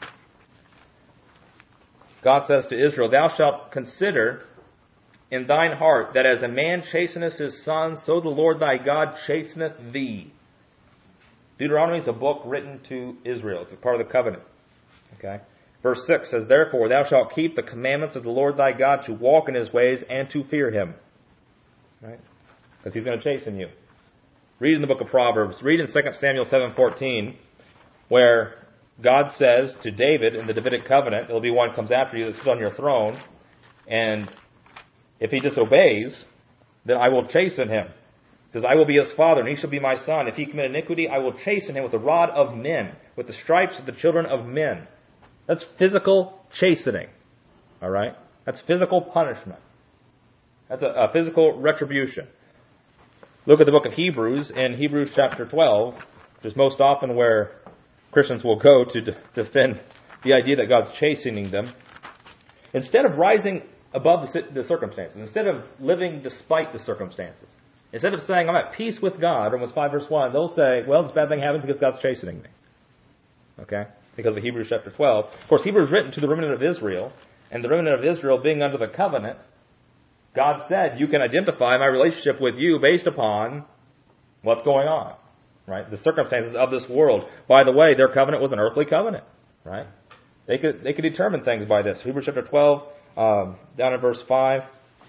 God says to Israel, thou shalt consider in thine heart that as a man chasteneth his son, so the Lord thy God chasteneth thee. Deuteronomy is a book written to Israel. It's a part of the covenant. Okay. Verse six says, therefore thou shalt keep the commandments of the Lord thy God to walk in His ways and to fear Him. Right? Because He's going to chasten you. Read in the book of Proverbs. Read in Second Samuel seven fourteen, where God says to David in the Davidic covenant, there'll be one comes after you that sits on your throne, and if he disobeys, then I will chasten him. He says, I will be his father, and he shall be my son. If he commit iniquity, I will chasten him with the rod of men, with the stripes of the children of men. That's physical chastening. All right? That's physical punishment. That's a, a physical retribution. Look at the book of Hebrews in Hebrews chapter twelve, which is most often where Christians will go to d- defend the idea that God's chastening them. Instead of rising above the, the circumstances, instead of living despite the circumstances, instead of saying, I'm at peace with God, Romans five verse one, they'll say, well, this bad thing happened because God's chastening me. Okay? Because of Hebrews chapter twelve. Of course, Hebrews written to the remnant of Israel, and the remnant of Israel being under the covenant, God said, you can identify my relationship with you based upon what's going on. Right? The circumstances of this world. By the way, their covenant was an earthly covenant. Right? They could they could determine things by this. Hebrews chapter twelve, um, down in verse five.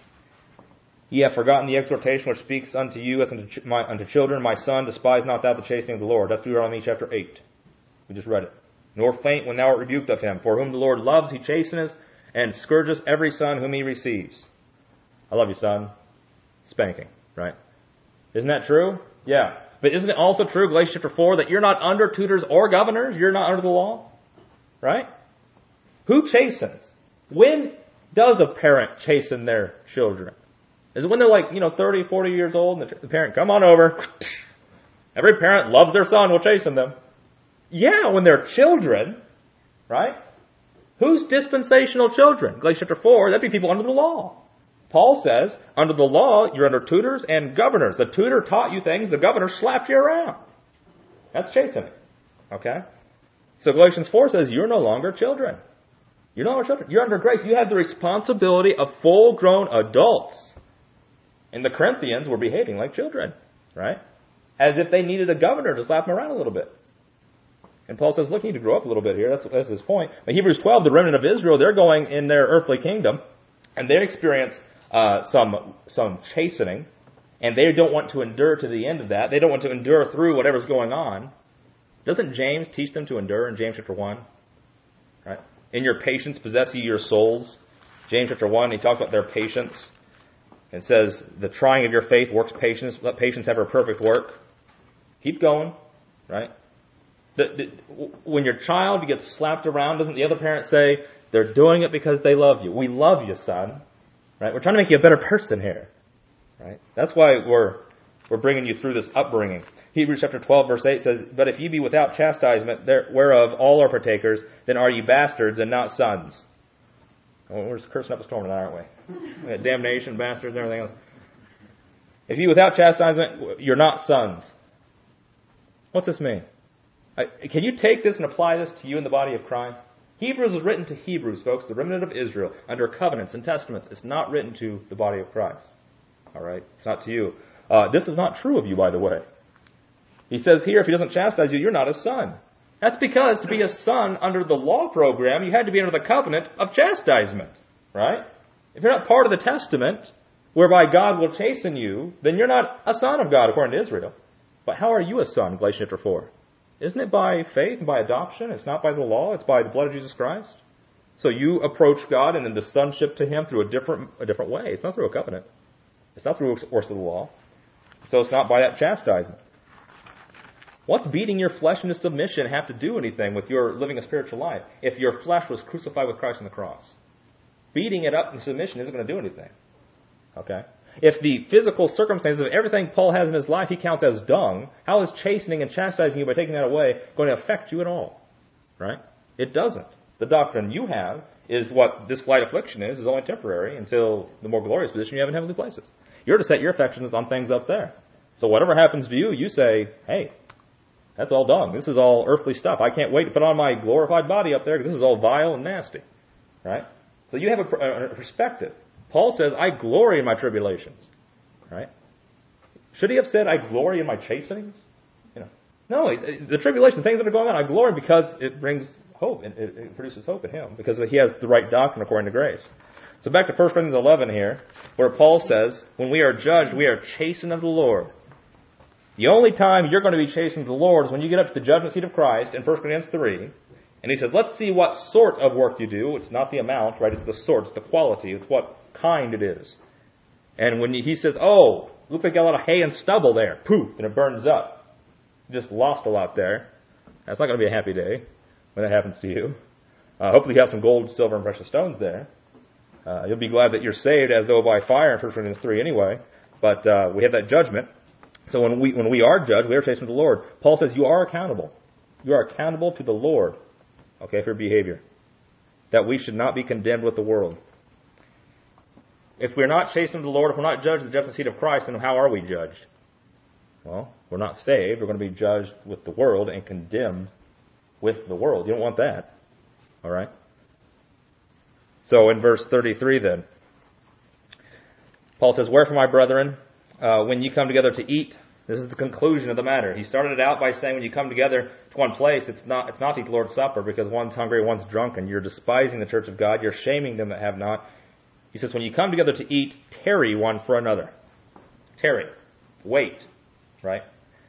Ye have forgotten the exhortation which speaks unto you as unto, ch- my, unto children, my son, despise not thou the chastening of the Lord. That's Deuteronomy chapter eight. We just read it. Nor faint when thou art rebuked of him. For whom the Lord loves, He chasteneth, and scourges every son whom He receives. I love you, son. Spanking. Right? Isn't that true? Yeah. But isn't it also true, Galatians chapter four, that you're not under tutors or governors? You're not under the law? Right? Who chastens? When does a parent chasten their children? Is it when they're like, you know, thirty, forty years old and the parent, come on over. Every parent loves their son, will chasten them. Yeah, when they're children, right? Who's dispensational children? Galatians chapter four, that'd be people under the law. Paul says, under the law, you're under tutors and governors. The tutor taught you things, the governor slapped you around. That's chastening. Okay? So Galatians four says, you're no longer children. You're no longer children. You're under grace. You have the responsibility of full-grown adults. And the Corinthians were behaving like children. Right? As if they needed a governor to slap them around a little bit. And Paul says, look, you need to grow up a little bit here. That's, that's his point. In Hebrews twelve, the remnant of Israel, they're going in their earthly kingdom. And they experience uh, some some chastening. And they don't want to endure to the end of that. They don't want to endure through whatever's going on. Doesn't James teach them to endure in James chapter one? Right? In your patience possess ye your souls. James chapter one, he talks about their patience. And says, the trying of your faith works patience. Let patience have her perfect work. Keep going. Right? The, the, when your child gets slapped around, doesn't the other parent say, they're doing it because they love you? We love you, son. Right? We're trying to make you a better person here. Right? That's why we're we're bringing you through this upbringing. Hebrews chapter twelve, verse eight says, "But if ye be without chastisement, there, whereof all are partakers, then are ye bastards and not sons." Oh, we're just cursing up a storm tonight, aren't we? We got damnation, bastards, and everything else. If you without chastisement, you're not sons. What's this mean? Can you take this and apply this to you in the body of Christ? Hebrews was written to Hebrews, folks, the remnant of Israel, under covenants and testaments. It's not written to the body of Christ. All right? It's not to you. Uh, this is not true of you, by the way. He says here, if he doesn't chastise you, you're not a son. That's because to be a son under the law program, you had to be under the covenant of chastisement. Right? If you're not part of the testament, whereby God will chasten you, then you're not a son of God, according to Israel. But how are you a son, Galatians chapter four? Isn't it by faith and by adoption? It's not by the law, it's by the blood of Jesus Christ. So you approach God and then the sonship to Him through a different a different way. It's not through a covenant. It's not through a course of the law. So it's not by that chastisement. What's beating your flesh into submission have to do anything with your living a spiritual life if your flesh was crucified with Christ on the cross? Beating it up in submission isn't going to do anything. Okay? If the physical circumstances of everything Paul has in his life he counts as dung, how is chastening and chastising you by taking that away going to affect you at all? Right? It doesn't. The doctrine you have is what this light affliction is, is only temporary until the more glorious position you have in heavenly places. You're to set your affections on things up there. So whatever happens to you, you say, hey, that's all dung. This is all earthly stuff. I can't wait to put on my glorified body up there because this is all vile and nasty. Right? So you have a, a perspective. Paul says, I glory in my tribulations. Right? Should he have said, I glory in my chastenings? You know, no, the tribulation, things that are going on, I glory because it brings hope. It, it produces hope in him because he has the right doctrine according to grace. So back to First Corinthians eleven here, where Paul says, when we are judged, we are chastened of the Lord. The only time you're going to be chastened of the Lord is when you get up to the judgment seat of Christ in First Corinthians three. And he says, let's see what sort of work you do. It's not the amount, right? It's the sort, it's the quality, it's what kind it is. And when he says, oh, looks like you got a lot of hay and stubble there. Poof, and it burns up. You just lost a lot there. That's not going to be a happy day when that happens to you. Uh, hopefully you have some gold, silver, and precious stones there. Uh, you'll be glad that you're saved as though by fire in First Corinthians three anyway. But uh, we have that judgment. So when we when we are judged, we are chastened with the Lord. Paul says you are accountable. You are accountable to the Lord, okay, for your behavior. That we should not be condemned with the world. If we're not chastened with the Lord, if we're not judged at the judgment seat of Christ, then how are we judged? Well, we're not saved. We're going to be judged with the world and condemned with the world. You don't want that. All right? So in verse thirty-three then, Paul says, wherefore, my brethren, uh, when you come together to eat, this is the conclusion of the matter. He started it out by saying when you come together to one place, it's not it's not to eat the Lord's Supper because one's hungry, one's drunken. You're despising the church of God. You're shaming them that have not. He says, when you come together to eat, tarry one for another. Tarry. Wait. Right?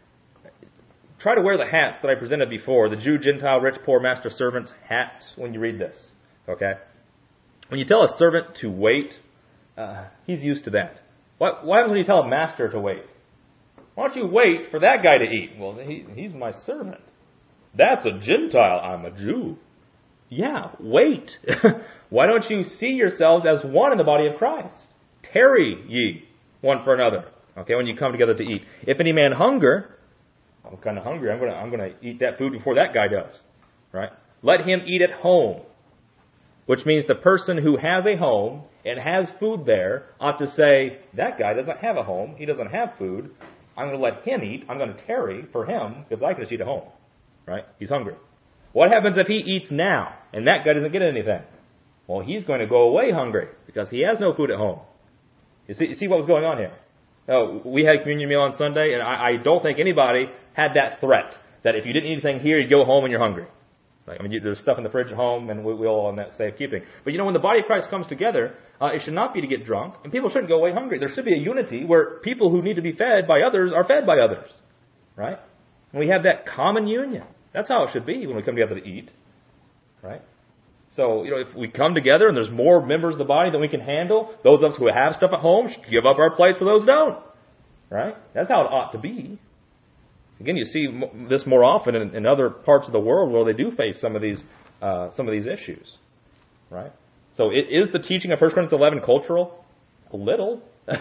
Try to wear the hats that I presented before. The Jew, Gentile, rich, poor, master, servants hats when you read this. Okay? When you tell a servant to wait, uh, he's used to that. What, what happens when you tell a master to wait? Why don't you wait for that guy to eat? Well, he, he's my servant. That's a Gentile. I'm a Jew. Yeah, wait. Why don't you see yourselves as one in the body of Christ? Tarry ye one for another. Okay, when you come together to eat. If any man hunger, I'm kind of hungry. I'm going to I'm going to eat that food before that guy does. Right? Let him eat at home. Which means the person who has a home and has food there ought to say, that guy doesn't have a home. He doesn't have food. I'm going to let him eat. I'm going to tarry for him because I can just eat at home. Right? He's hungry. What happens if he eats now and that guy doesn't get anything? Well, he's going to go away hungry because he has no food at home. You see, you see what was going on here? Oh, we had a communion meal on Sunday, and I, I don't think anybody had that threat that if you didn't eat anything here, you'd go home and you're hungry. Like, I mean, you, there's stuff in the fridge at home, and we, we all on that safekeeping. But you know, when the body of Christ comes together, uh, it should not be to get drunk, and people shouldn't go away hungry. There should be a unity where people who need to be fed by others are fed by others. Right? And we have that common union. That's how it should be when we come together to eat. Right? So, you know, if we come together and there's more members of the body than we can handle, those of us who have stuff at home should give up our plates for those who don't. Right? That's how it ought to be. Again, you see this more often in, in other parts of the world where they do face some of these uh, some of these issues. Right? So it is the teaching of First Corinthians eleven cultural? A little.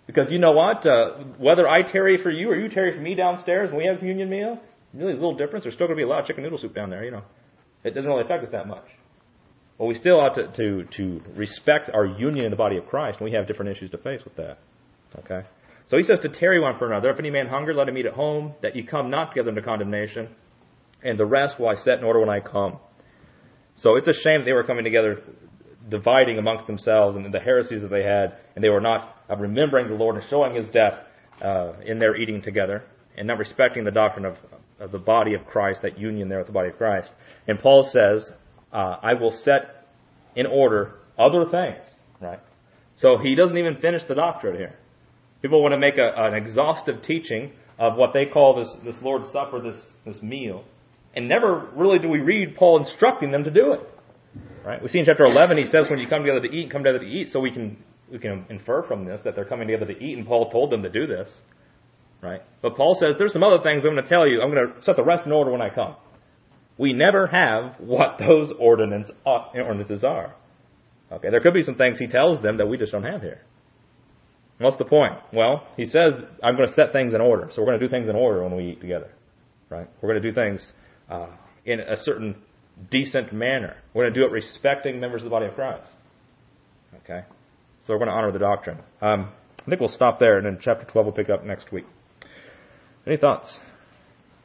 Because you know what? Uh, whether I tarry for you or you tarry for me downstairs when we have a communion meal, really there's a little difference. There's still going to be a lot of chicken noodle soup down there, you know. It doesn't really affect us that much. Well, we still ought to, to, to respect our union in the body of Christ, and we have different issues to face with that. Okay? So he says to tarry one for another. If any man hunger, let him eat at home, that ye come not together into condemnation, and the rest will I set in order when I come. So it's a shame that they were coming together, dividing amongst themselves and the heresies that they had, and they were not uh, remembering the Lord and showing his death uh, in their eating together, and not respecting the doctrine of, of the body of Christ, that union there with the body of Christ. And Paul says, uh, I will set in order other things, right? So he doesn't even finish the doctrine here. People want to make a, an exhaustive teaching of what they call this, this Lord's Supper, this, this meal, and never really do we read Paul instructing them to do it. Right? We see in chapter eleven, he says when you come together to eat, come together to eat, so we can we can infer from this that they're coming together to eat, and Paul told them to do this. Right? But Paul says, there's some other things I'm going to tell you. I'm going to set the rest in order when I come. We never have what those ordinance, uh, ordinances are. Okay, there could be some things he tells them that we just don't have here. What's the point? Well, he says, I'm going to set things in order. So we're going to do things in order when we eat together. Right? We're going to do things uh, in a certain decent manner. We're going to do it respecting members of the body of Christ. Okay? So we're going to honor the doctrine. Um, I think we'll stop there, and in chapter twelve we'll pick up next week. Any thoughts?